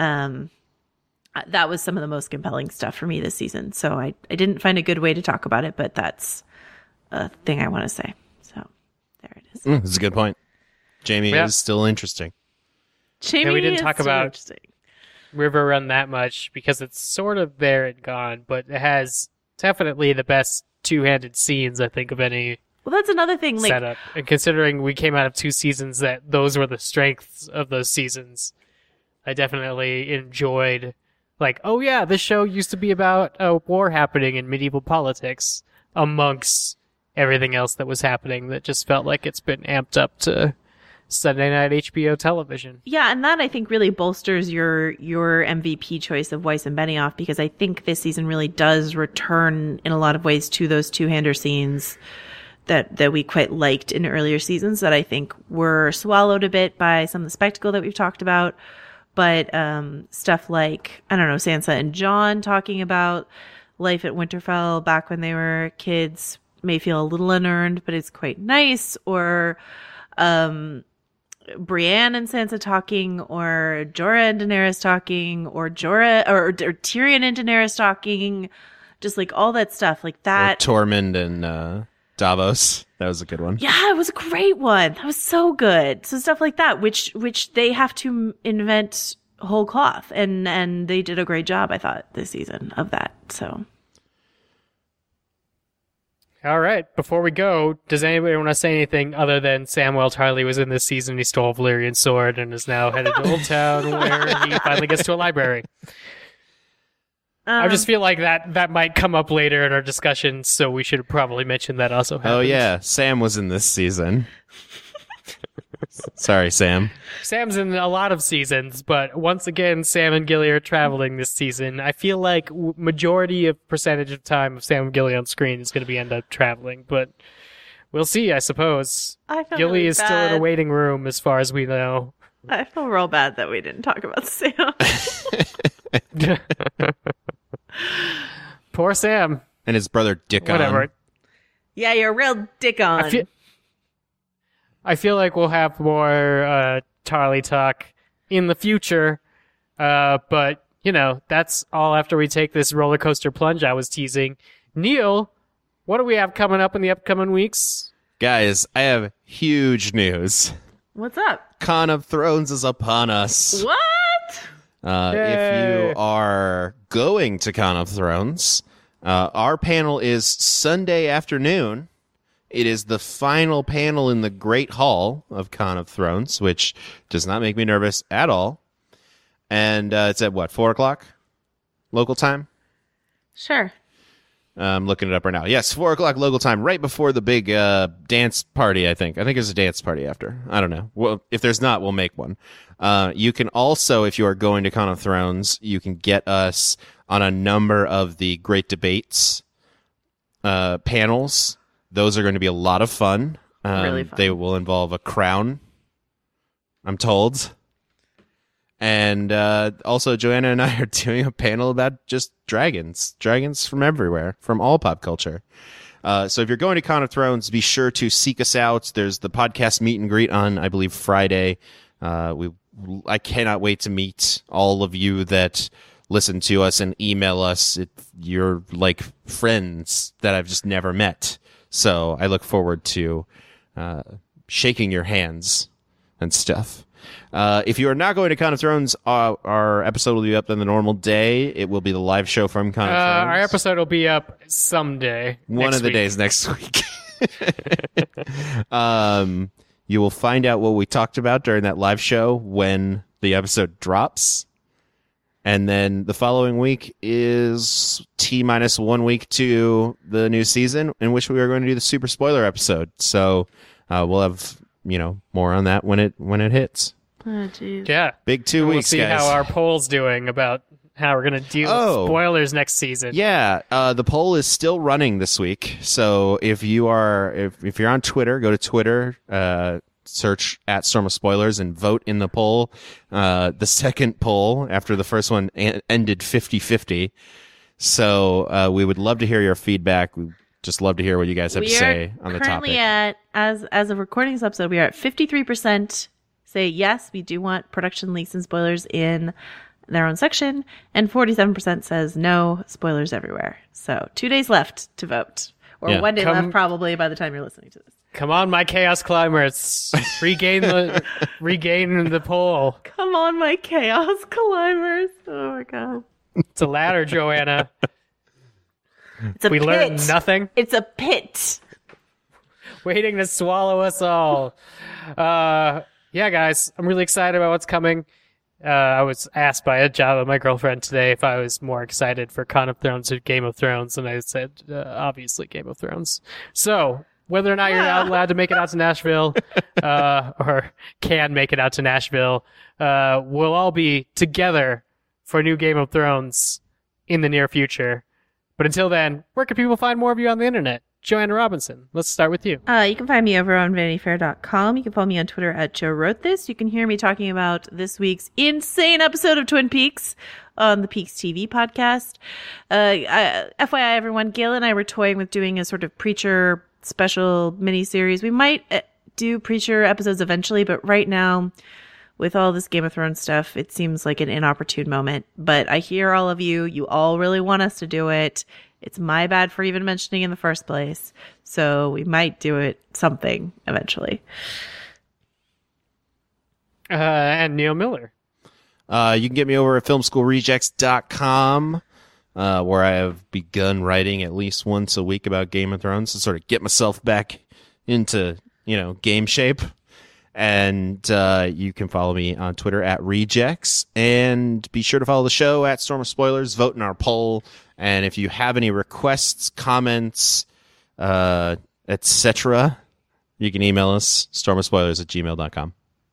That was some of the most compelling stuff for me this season. So I didn't find a good way to talk about it, but that's a thing I want to say. So there it is. That's a good point. Jaime is still interesting. Jaime we didn't is talk so about interesting. River Run that much because it's sort of there and gone, but it has definitely the best two-handed scenes, I think, of any Well, that's another thing. Like, setup. And considering we came out of 2 seasons that those were the strengths of those seasons, I definitely enjoyed, like, oh yeah, this show used to be about a war happening in medieval politics amongst everything else that was happening that just felt like it's been amped up to Sunday night HBO television. yeah, and that I think really bolsters your MVP choice of Weiss and Benioff, because I think this season really does return in a lot of ways to those two-hander scenes that we quite liked in earlier seasons that I think were swallowed a bit by some of the spectacle that we've talked about. But stuff like, I don't know, Sansa and Jon talking about life at Winterfell back when they were kids may feel a little unearned, but it's quite nice. Or Brienne and Sansa talking, or Jorah and Daenerys talking, or Tyrion and Daenerys talking, just like all that stuff like that. Or Tormund and Davos. That was a good one. Yeah, it was a great one. That was so good. So stuff like that, which they have to invent whole cloth, and they did a great job, I thought, this season of that. So. All right, before we go, does anybody want to say anything other than Samwell Tarly was in this season, he stole Valyrian's sword, and is now headed to Old Town, where he finally gets to a library? I just feel like that might come up later in our discussion, so we should probably mention that also happened. Oh yeah, Sam was in this season. Sorry, Sam. Sam's in a lot of seasons, but once again, Sam and Gilly are traveling this season. I feel like majority of percentage of time of Sam and Gilly on screen is going to be end up traveling, but we'll see, I suppose. I feel Gilly really is still in a bad. waiting room, as far as we know. I feel real bad that we didn't talk about Sam. Poor Sam. And his brother Dickon. Whatever. Yeah, you're a real dick on. I feel like we'll have more Tarly talk in the future, but, that's all after we take this roller coaster plunge I was teasing. Neil, what do we have coming up in the upcoming weeks? Guys, I have huge news. What's up? Con of Thrones is upon us. What? If you are going to Con of Thrones, our panel is Sunday afternoon. It is the final panel in the Great Hall of Con of Thrones, which does not make me nervous at all. And it's at, 4 o'clock local time? Sure. I'm looking it up right now. Yes, 4 o'clock local time, right before the big dance party, I think. I think there's a dance party after. I don't know. Well, if there's not, we'll make one. You can also, if you are going to Con of Thrones, you can get us on a number of the great debates panels. Those are going to be a lot of fun. Really fun. They will involve a crown, I'm told. And also, Joanna and I are doing a panel about just dragons from everywhere, from all pop culture. So if you're going to Con of Thrones, be sure to seek us out. There's the podcast meet and greet on, I believe, Friday. I cannot wait to meet all of you that listen to us and email us. You're like friends that I've just never met. So I look forward to shaking your hands and stuff. If you are not going to Con of Thrones, our episode will be up on the normal day. It will be the live show from Con of Thrones. Our episode will be up someday. One of the days next week. You will find out what we talked about during that live show when the episode drops. And then the following week is T-minus 1 week to the new season, in which we are going to do the super spoiler episode. So we'll have, more on that when it hits. Oh, geez. Yeah. Big 2 weeks, We'll see guys. how our poll's doing about how we're going to deal with spoilers next season. Yeah, the poll is still running this week. So if you're on Twitter, go to Twitter, search at Storm of Spoilers and vote in the poll. The second poll after the first one ended 50-50. So we would love to hear your feedback. We just love to hear what you guys have to say on the topic. Currently as of recording this episode, we are at 53% say yes, we do want production leaks and spoilers in their own section, and 47% says no, spoilers everywhere. So 2 days left to vote, or 1 day left probably by the time you're listening to this. Come on, my chaos climbers, regain the poll. Come on, my chaos climbers! Oh my god, It's a ladder, Joanna. it's a We pit. learned nothing. It's a pit. Waiting to swallow us all. Yeah, guys, I'm really excited about what's coming. I was asked by a Java, my girlfriend, today if I was more excited for Con of Thrones or Game of Thrones, and I said, obviously Game of Thrones. So, whether or not you're allowed to make it out to Nashville, or can make it out to Nashville, we'll all be together for a new Game of Thrones in the near future. But until then, where can people find more of you on the internet? Joanna Robinson, let's start with you. You can find me over on VanityFair.com. You can follow me on Twitter at Joe Wrote This. You can hear me talking about this week's insane episode of Twin Peaks on the Peaks TV podcast. FYI, everyone, Gail and I were toying with doing a sort of Preacher special miniseries. We might do Preacher episodes eventually, but right now, with all this Game of Thrones stuff, it seems like an inopportune moment. But I hear all of you. You all really want us to do it. It's my bad for even mentioning in the first place. So we might do it something eventually. And Neil Miller. You can get me over at filmschoolrejects.com, where I have begun writing at least once a week about Game of Thrones to sort of get myself back into, game shape. And you can follow me on Twitter at Rejects. And be sure to follow the show at Storm of Spoilers. Vote in our poll. And if you have any requests, comments, etc., you can email us, stormofspoilers@gmail.com.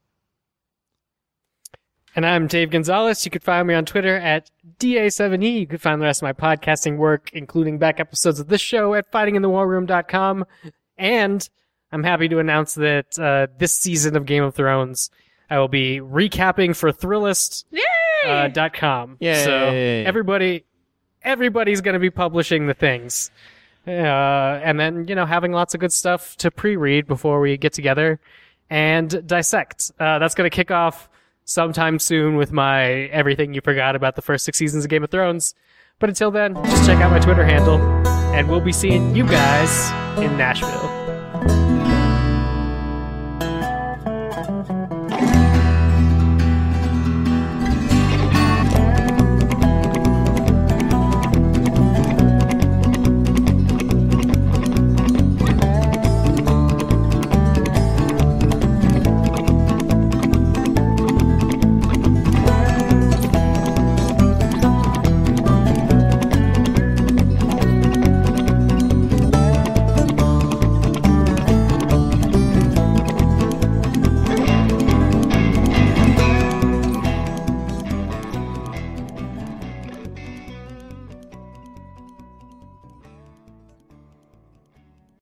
And I'm Dave Gonzalez. You can find me on Twitter at DA7E. You can find the rest of my podcasting work, including back episodes of this show, at fightinginthewarroom.com. And I'm happy to announce that this season of Game of Thrones, I will be recapping for Thrillist.com. Yay! So everybody's going to be publishing the things. And then, having lots of good stuff to pre-read before we get together and dissect. That's going to kick off sometime soon with my Everything You Forgot About the First 6 Seasons of Game of Thrones. But until then, just check out my Twitter handle, and we'll be seeing you guys in Nashville.